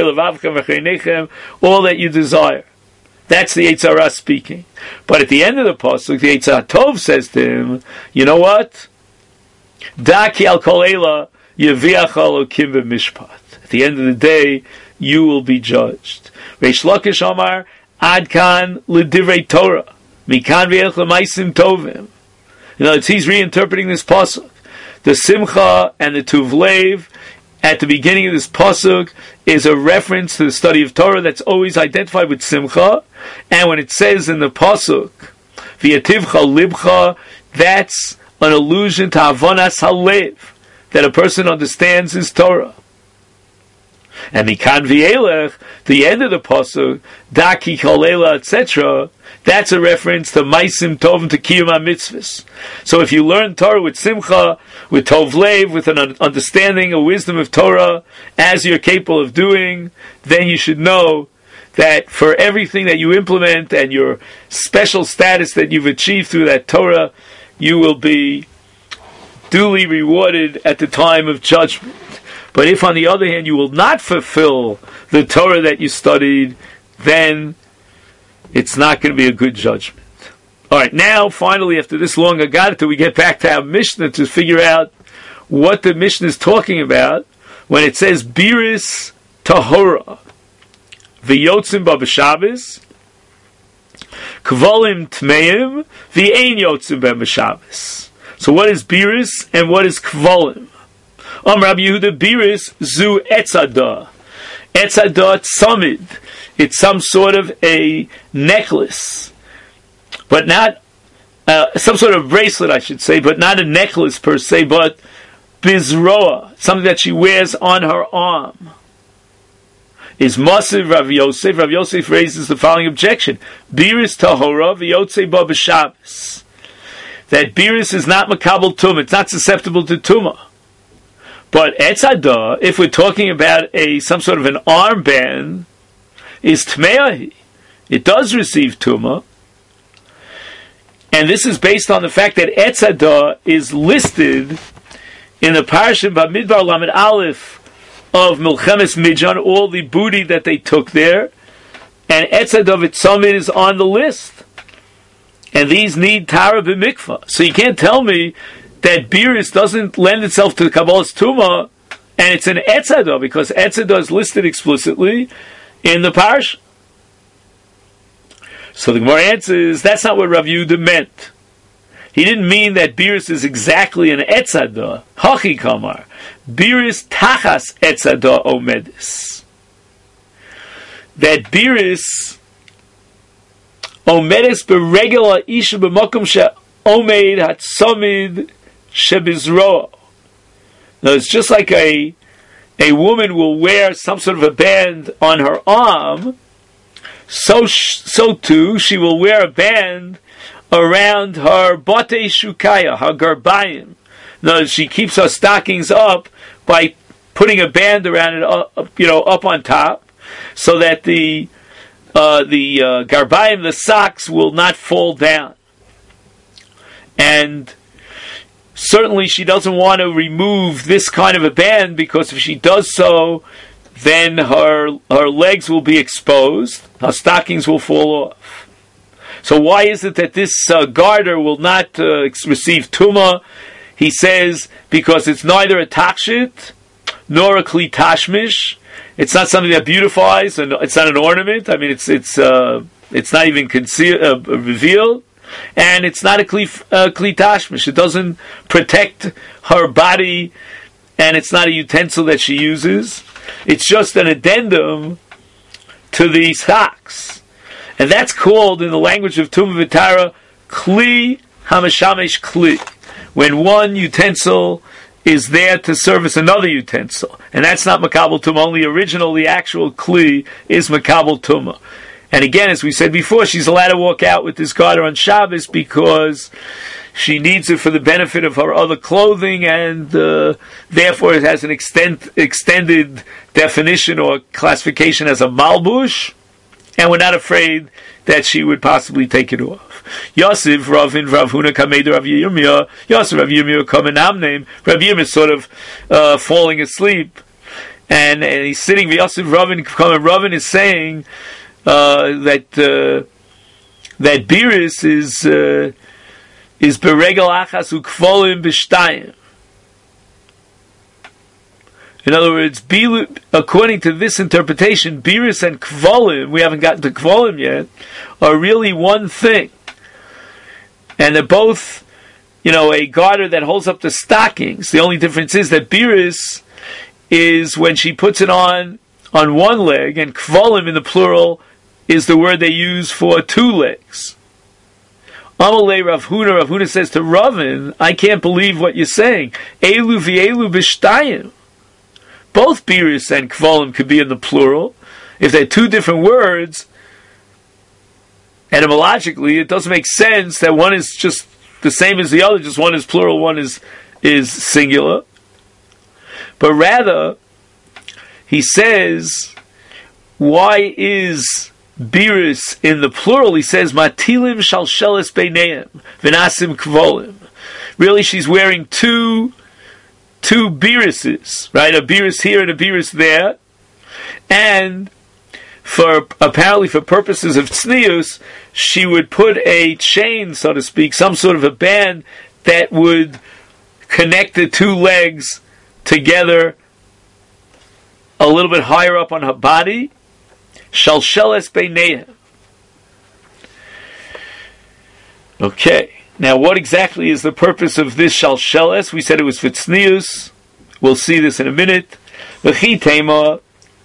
that you desire. That's the Yetzer Hara speaking. But at the end of the pasuk, the Yetzer Tov says to him, you know what? Daki al kol ela yeviach elokim b'mishpat. At the end of the day, you will be judged. Reish Lakish Omar, Ad kan l'divrei Torah, mikan v'elch l'maisim tovim. You know, it's, he's reinterpreting this pasuk. The Simcha and the Tuvlev at the beginning of this pasuk is a reference to the study of Torah that's always identified with Simcha. And when it says in the pasuk, V'yativcha libcha, that's an allusion to Havanas Halev, that a person understands his Torah. And Mikan V'yelech, the end of the pasuk, Daki Kolela, et cetera, that's a reference to Maisim Tovim, to Kiyum HaMitzvahs. So if you learn Torah with Simcha, with Tov Lev, with an understanding, a wisdom of Torah, as you're capable of doing, then you should know that for everything that you implement and your special status that you've achieved through that Torah, you will be duly rewarded at the time of judgment. But if, on the other hand, you will not fulfill the Torah that you studied, then it's not going to be a good judgment. All right, now, finally, after this long Agadata, we get back to our Mishnah to figure out what the Mishnah is talking about when it says, Biris Tahora, V'yotzim ba b'Shabbos, Kvolim Tmeim, V'ein yotzim ba b'Shabbos. So what is Biris and what is Kvolim? Om Rabbi Yehuda, Biris zu Etzadah. Etzadah tzamid. It's some sort of a necklace, but not uh, some sort of bracelet, I should say, but not a necklace per se, but bizroa, something that she wears on her arm. Is Masiv Rav Yosef. Rav Yosef raises the following objection: Biris tahora v'yotzei ba b'Shabbos. That Biris is not makabel tumah; it's not susceptible to tumah. But etzadah, if we're talking about a some sort of an armband, is tmeahi. It does receive tumah, and this is based on the fact that etzadah is listed in the parasha Bamidbar Lamed Aleph of Milchemes Midjan, all the booty that they took there, and etzadah v'tzamid is on the list, and these need tara b'mikvah. So you can't tell me that Biris doesn't lend itself to the Kabbalah's Tumah, and it's an Etzadah, because Etzadah is listed explicitly in the Parsha. So the Gemara answers, that's not what Rav Yehuda meant. He didn't mean that Biris is exactly an Etzadah. Hachi Kamar. Biris tachas Etzadah omedis. That Biris omedis beregula isha b'makom she omed hatzamid shebizroa. Now it's just like a a woman will wear some sort of a band on her arm, so so too she will wear a band around her bate shukaya, her garbayim. Now she keeps her stockings up by putting a band around it, up, you know, up on top, so that the uh, the uh, garbayim, the socks, will not fall down. And certainly she doesn't want to remove this kind of a band, because if she does so, then her her legs will be exposed, her stockings will fall off. So why is it that this uh, garter will not uh, receive tumah? He says because it's neither a takshit nor a kli tashmish. It's not something that beautifies, and it's not an ornament. I mean, it's it's uh, it's not even concealed, uh, revealed, and it's not a kli uh, kli tashmish. It doesn't protect her body, and it's not a utensil that she uses. It's just an addendum to the socks, and that's called in the language of Tumah V'Tara kli hamashamesh kli. When one utensil is there to service another utensil. And that's not Makabel Tumah. Only original, the actual Kli, is Makabel Tumah. And again, as we said before, she's allowed to walk out with this garter on Shabbos because she needs it for the benefit of her other clothing, and uh, therefore it has an extent, extended definition or classification as a malbush, and we're not afraid that she would possibly take it off. Yosef, Ravin, Rav Huna, Kameder, Rav Yirmiyah, Yosef, Rav Yirmiyah, Kamenam name, Rav Yirmiyah is sort of uh, falling asleep, and, and he's sitting, Yosef, Ravin, Kamen Ravin is saying uh, that uh, that Biris is uh, is Beregel Achas Ukvolim B'Shtayim. In other words, according to this interpretation, Biris and Kvolim, we haven't gotten to Kvolim yet, are really one thing. And they're both, you know, a garter that holds up the stockings. The only difference is that Biris is when she puts it on on one leg, and Kvolim in the plural is the word they use for two legs. Amalei Rav Huna, Rav Huna says to Ravin, I can't believe what you're saying. Elu v'elu b'shtayim. Both Biris and Kvolim could be in the plural. If they're two different words, etymologically, it doesn't make sense that one is just the same as the other, just one is plural, one is, is singular. But rather, he says, why is Biris in the plural? He says, Matilim shalsheles beineim, v'nasim kvolim. Really, she's wearing two, two Birises, right? A Biris here and a Biris there. And for apparently for purposes of tznius, she would put a chain, so to speak, some sort of a band that would connect the two legs together a little bit higher up on her body. Shalsheles beineim. Okay, now what exactly is the purpose of this shalsheles? We said it was for tznius. We'll see this in a minute. V'chi tema.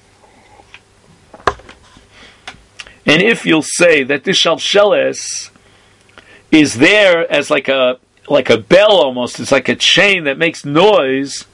And if you'll say that this shalsheles is there as like a like a bell almost, it's like a chain that makes noise,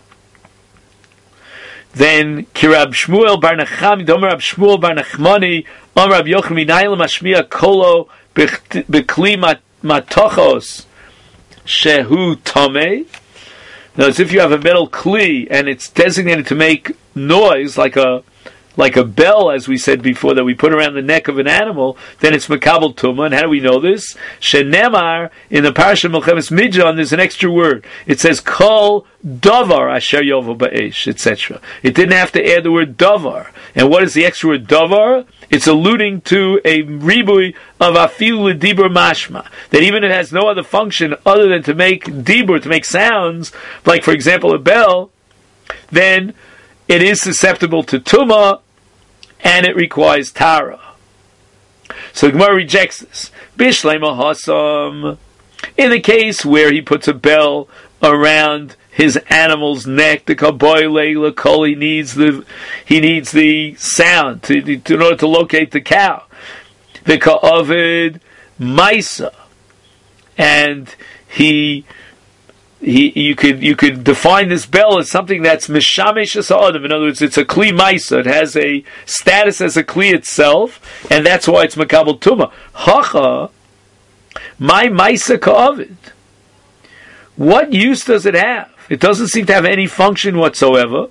then Kirab Shmuel Bar Nachami, Domer Rab Shmuel Bar Nachmani, Om Rab Yochanan Minayim Mashmiya Kolo Bekli Matochos Shehu Tomei. Now, as if you have a metal kli and it's designated to make noise like a like a bell, as we said before, that we put around the neck of an animal, then it's Makabel Tumah. And how do we know this? Shenemar, in the Parashat Melchemes Midjan, there's an extra word. It says, Kol Davar Asher Yovo Ba'esh, et cetera. It didn't have to add the word Davar. And what is the extra word Davar? It's alluding to a ribui of Afilu L'Dibur Mashma. That even if it has no other function other than to make Dibur, to make sounds, like for example a bell, then it is susceptible to Tumah, and it requires Tara. So the Gemara rejects this. Bishlema Hasam, in the case where he puts a bell around his animal's neck, the kaboyle lakol, he needs the he needs the sound to, to, in order to locate the cow. The ka'avid maisa, and he. He, you could you could define this bell as something that's mishamesh ha'adam. In other words, it's a kli maisa. It has a status as a kli itself, and that's why it's makabel tumah. Hacha, my maisa ka'avid. What use does it have? It doesn't seem to have any function whatsoever.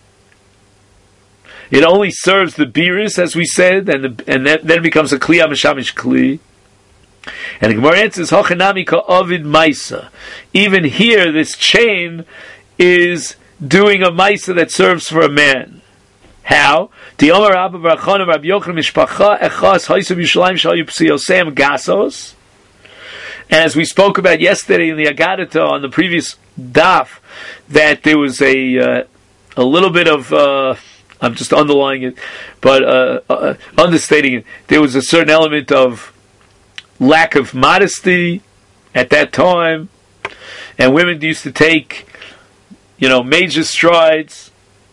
It only serves the biris, as we said, and the, and then, then it becomes a kli hamishamish kli. And the Gemara answers, Hachanami ka'avid maisa. Even here, this chain is doing a maisa that serves for a man. How? The Omer Rabba Barachon Rabbi Yochanan Mishpacha Echas Haisav Yushalayim Shayu Psiyosem Gasos. And as we spoke about yesterday in the Agadata on the previous daf, that there was a uh, a little bit of uh, I'm just underlining it, but uh, uh, understating it. There was a certain element of lack of modesty at that time, and women used to take, you know, major strides.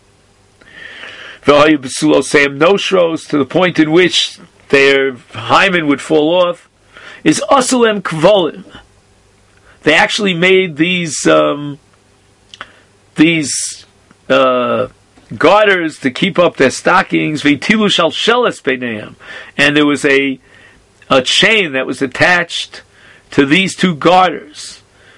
No shows to the point in which their hymen would fall off. Is asulem kvolim. They actually made these um, these uh, garters to keep up their stockings. V'tilu shal shelas beineim, and there was a a chain that was attached to these two garters.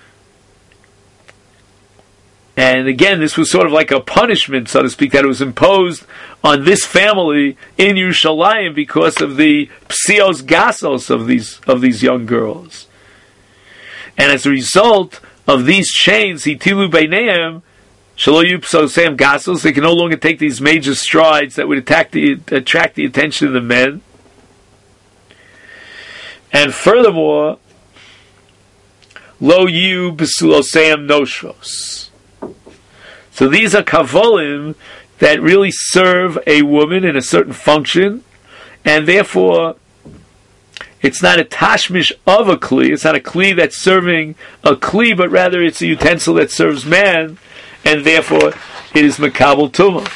And again, this was sort of like a punishment, so to speak, that was imposed on this family in Yerushalayim because of the psios gasos of these of these young girls. And as a result of these chains, hitilu beineim, shaloyu psosem gasos, they can no longer take these major strides that would attack the, attract the attention of the men. And furthermore, lo yu b'sulosem noshros. So these are kavolim that really serve a woman in a certain function, and therefore it's not a tashmish of a kli, it's not a kli that's serving a kli, but rather it's a utensil that serves man, and therefore it is makabel tumah.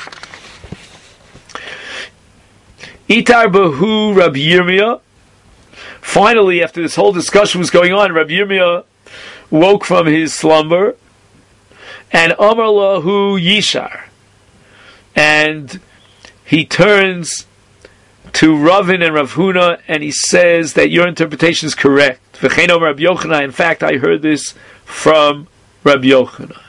Itar bahu Rabbi Yirmiyah. Finally, after this whole discussion was going on, Rabbi Yirmiyah woke from his slumber, and Amar lahu Yishar, and he turns to Ravin and Rav Huna, and he says that your interpretation is correct. V'chein Omer Rabbi Yochanan. In fact, I heard this from Rabbi Yochanan.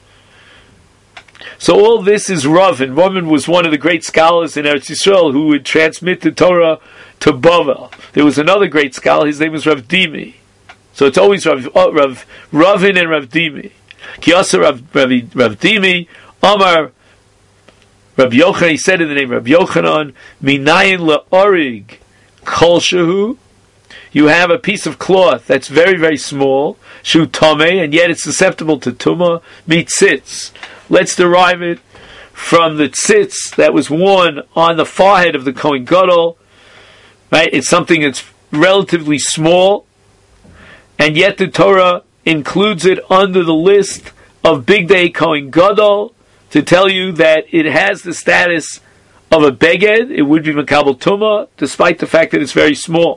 So all this is Ravin. Ravin was one of the great scholars in Eretz Yisrael who would transmit the Torah to Bavel. There was another great scholar. His name was Rav Dimi. So it's always Rav, uh, Rav Ravin and Rav Dimi. Kiyasa Rav, Rav, Rav Dimi, Amar Rabbi Yochanan, he said in the name of Rabbi Yochanan, Minayin la'orig kol shehu, you have a piece of cloth that's very, very small, shu tameh, and yet it's susceptible to tumah, mitzitz. Let's derive it from the tzitz that was worn on the forehead of the Kohen Gadol, right? It's something that's relatively small, and yet the Torah includes it under the list of Big Day Kohen Gadol to tell you that it has the status of a beged. It would be makabel tumah, despite the fact that it's very small.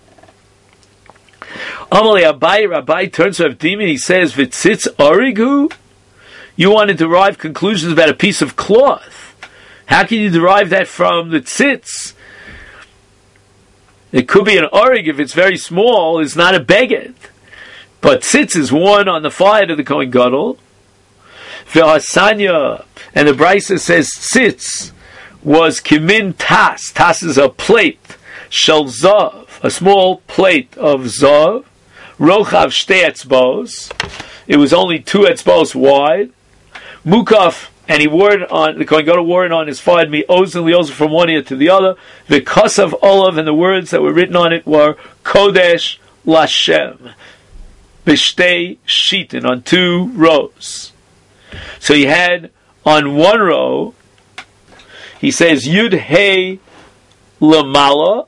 Amalei Abai, Rabbi turns to Rav Dimi, he says, "V'tzitz origu." You want to derive conclusions about a piece of cloth. How can you derive that from the tzitz? It could be an orig if it's very small. It's not a beged. But tzitz is worn on the forehead of the Kohen Gadol. Ve'asanya, and the Brisa says tzitz was kimin tas. Tas is a plate. Shel zav, a small plate of zav. Rochav shtei etzbos. It was only two etzbos wide. Mukaf, and he wore it on, the Kohen Gadol wore it on his forehead, mi ozen li ozen, from one ear to the other. The kasav olav, and the words that were written on it were Kodesh Lashem. B'shtei shitin, on two rows. So he had on one row, he says Yud Hey Lamala.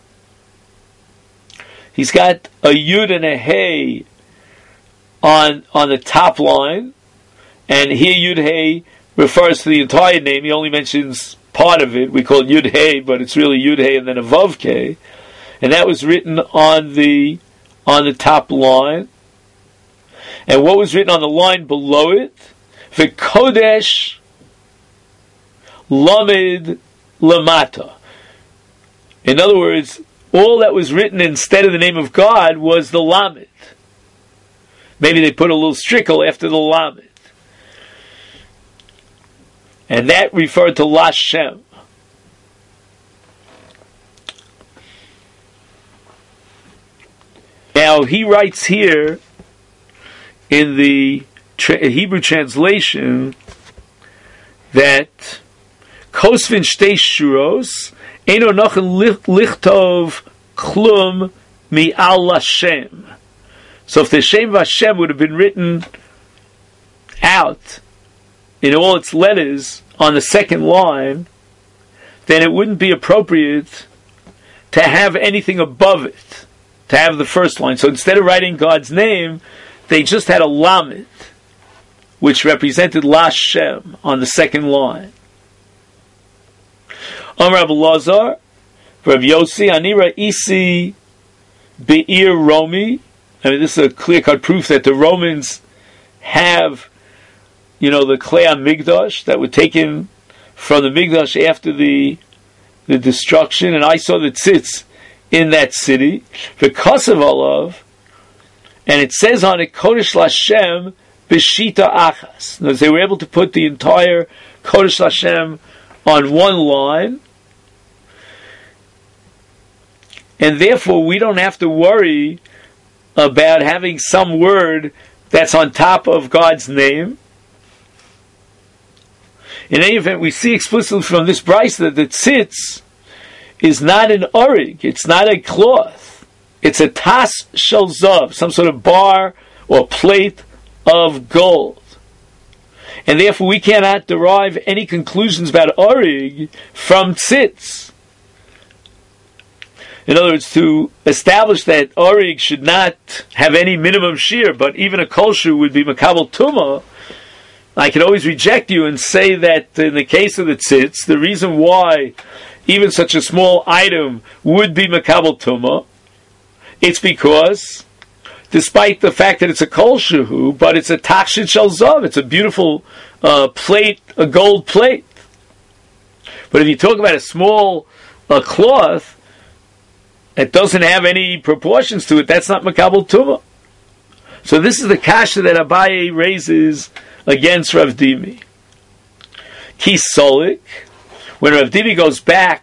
He's got a Yud and a Hey on on the top line, and here Yud Hey refers to the entire name. He only mentions part of it. We call it Yud Hey, but it's really Yud Hey and then a Vav K, and that was written on the on the top line. And what was written on the line below it? V'kodesh lamed lamata. In other words, all that was written instead of the name of God was the lamed. Maybe they put a little strickle after the lamed. And that referred to Lashem. Now he writes here in the tra- Hebrew translation that Kosvin shtei shuros, eino nochen lichtov klum mi al Hashem. So if the Shem Vashem would have been written out in all its letters on the second line, then it wouldn't be appropriate to have anything above it, to have the first line. So instead of writing God's name, they just had a lamed, which represented Lashem on the second line. Amar Rabbi Lazar, Rabbi Yossi, Anira Isi Be'ir Romi. I mean, this is a clear-cut proof that the Romans have, you know, the Klei HaMikdash that were taken from the Mikdash after the the destruction, and I saw the tzitz in that city, because of Olav, and it says on it, Kodesh Lashem B'shita Achas. Now, they were able to put the entire Kodesh Lashem on one line, and therefore we don't have to worry about having some word that's on top of God's name. In any event, we see explicitly from this brayso that the tzitz is not an orig, it's not a cloth, it's a tas shel zav, some sort of bar or plate of gold. And therefore we cannot derive any conclusions about orig from tzitz. In other words, to establish that orig should not have any minimum shear, but even a kolshu would be makabel tumah, I can always reject you and say that in the case of the tzitz, the reason why even such a small item would be makabel tumah, it's because, despite the fact that it's a kolshu, but it's a takshit shel zav, it's a beautiful uh, plate, a gold plate. But if you talk about a small uh, cloth, it doesn't have any proportions to it, that's not makabel tumah. So this is the kasha that Abaye raises against Rav Dimi. Ki solik, when Rav Dimi goes back,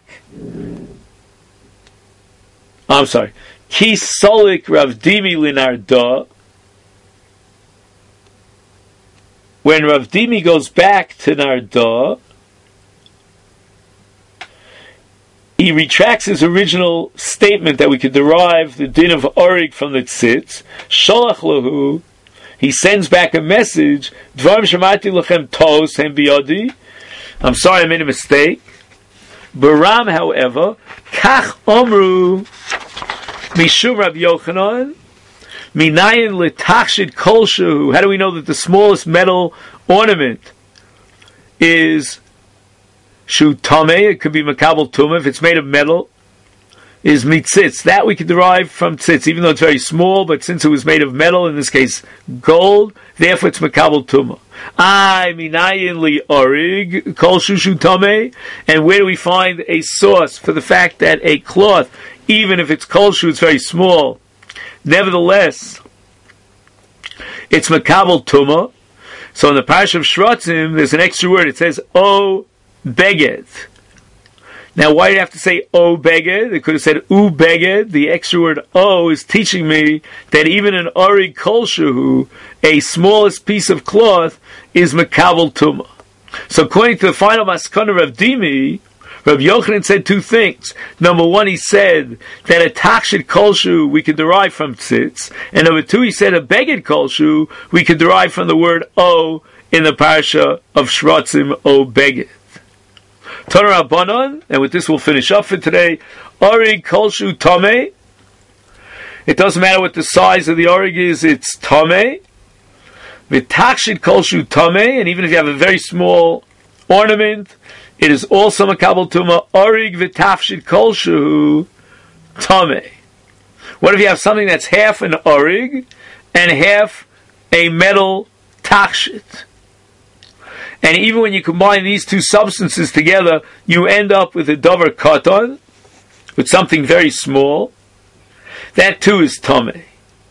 I'm sorry, Ki solik Rav Dimi linarda, when Rav Dimi goes back to Narda, he retracts his original statement that we could derive the din of orig from the tzitz. Sholach lahu, he sends back a message. Dvarim shemati lachem tos hem biyadi. I'm sorry, I made a mistake. Baram, however, kach omru mishum Rav Yochanan minayin letachshid kolshu. How do we know that the smallest metal ornament is shu tameh? It could be makabel tumah if it's made of metal. Is mitzitz. That we can derive from tzitz, even though it's very small, but since it was made of metal, in this case gold, therefore it's makabel tumah. I minayin li orig kol shushu tameh. And where do we find a source for the fact that a cloth, even if it's kol shu, it's very small, nevertheless it's makabel tumah? So in the Parsha of Shratzim, there's an extra word. It says o beged. Now, why do you have to say o beged? They could have said u beged. The extra word o is teaching me that even an orig kolshu, a smallest piece of cloth, is makabel tumah. So according to the final maskana of Dimi, Rav Yochanan said two things. Number one, he said that a takshit kolshu we could derive from tzitz, and number two, he said a beged kolshu we could derive from the word o in the parsha of Shratzim, o beged. Torah Rabbanon, and with this we'll finish up for today. Orig kolshu tameh. It doesn't matter what the size of the orig is, it's tameh. V'takshit kolshu tameh, and even if you have a very small ornament, it is also makabel tumah. Orig v'tafshit kolshu tameh. What if you have something that's half an orig and half a metal takshit? And even when you combine these two substances together, you end up with a davar katan, with something very small. That too is tameh.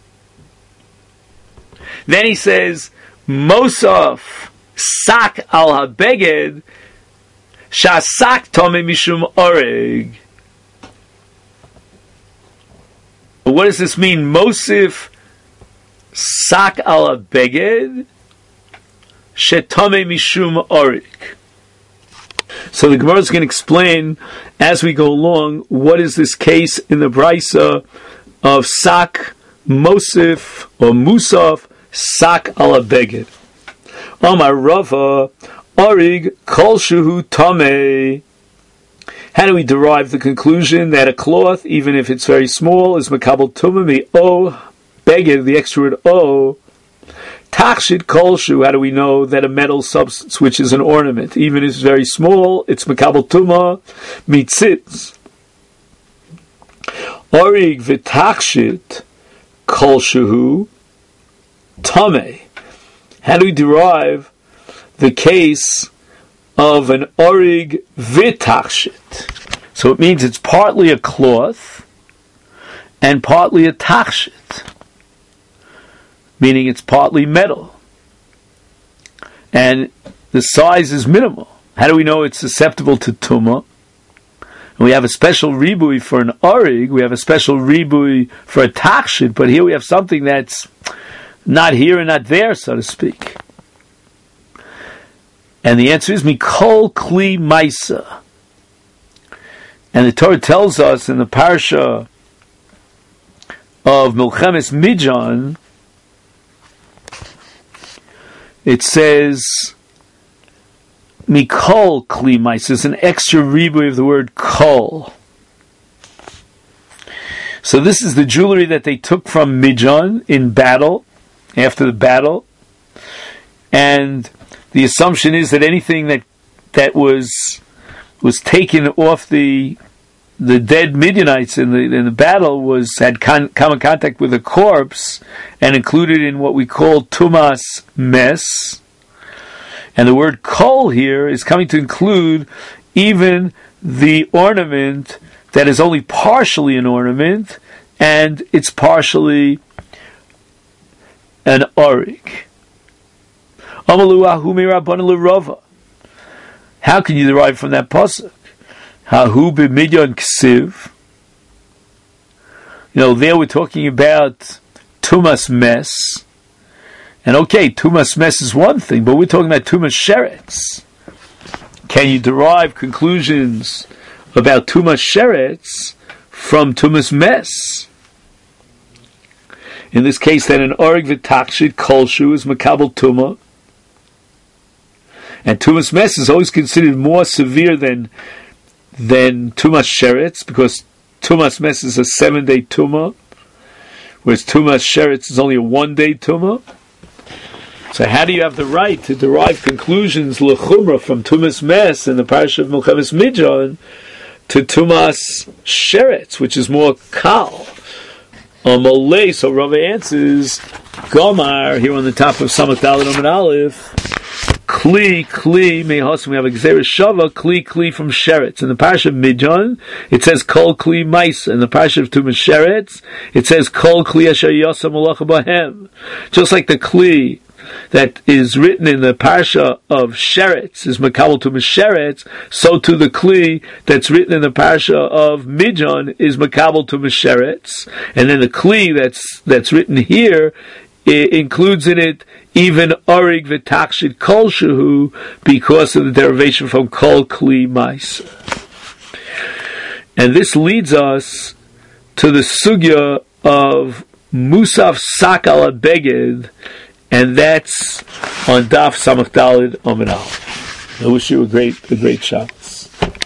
Then he says, Mosaf sak al habeged shasak tameh mishum oreg. What does this mean? Mosif sak al habeged Shetame mishum orik. So the Gemara is going to explain as we go along what is this case in the Brisa of sak mosif or musaf sak ala beged. Amar Rava arig kol shuhu tamei. How do we derive the conclusion that a cloth, even if it's very small, is makabel tumah mi o beged, the extra word o. Tachshit kolshu, how do we know that a metal substance, which is an ornament, even if it's very small, it's makabel tumah mitzitz. Orig v'tachshit kolshu tameh. How do we derive the case of an orig v'tachshit? So it means it's partly a cloth and partly a tachshit, meaning it's partly metal, and the size is minimal. How do we know it's susceptible to tumah? And we have a special ribui for an orig, we have a special ribui for a tachshit, but here we have something that's not here and not there, so to speak. And the answer is mikol kli maisa. And the Torah tells us in the parsha of Milchemes Midjan, it says mikol kli maisa. It's an extra ribui of the word kol. So this is the jewelry that they took from Midjan in battle, after the battle, and the assumption is that anything that that was was taken off the the dead Midianites in the in the battle was had con, come in contact with a corpse and included in what we call tumas mes. And the word kol here is coming to include even the ornament that is only partially an ornament and it's partially an orig. How can you derive from that pasuk? Hahu b'midyan ksiv. You know, there we're talking about tumas mes, and okay, tumas mes is one thing, but we're talking about tumas sheretz. Can you derive conclusions about tumas sheretz from tumas mes? In this case, then an orig v'tachshit kolshu is makabel tumah, and tumas mes is always considered more severe than than tumas sheretz, because tumas mes is a seven-day tumah, whereas tumas sheretz is only a one-day tumah. So how do you have the right to derive conclusions l'chumra from tumas mes in the parasha of Milchemes Midjan to tumas sheretz, which is more kal? Amalei, so Rava answers, Gomar, here on the top of Samach Daled Amud Aleph, Kli, Kli, Mehasim, we have a Gzeres Shava, Kli, Kli from Sheretz. In the Parasha of Midjan, it says Kol Kli Maisa. In the Parasha of Tumas Sheretz, it says Kol Kli Asher Yosam Malacha Bahem. Just like the Kli that is written in the Parsha of Sheretz is Makabel Tumas Sheretz, so too the Kli that's written in the Parsha of Midjan is Makabel Tumas Sheretz. And then the Kli that's that's written here it includes in it even Orig v'Tachshit Kolshehu because of the derivation from Kol Kli Maisa. And this leads us to the sugya of Musaf Sak ala Beged, and that's on Daf Samach Daled Amud Aleph. I wish you a great, a great shot.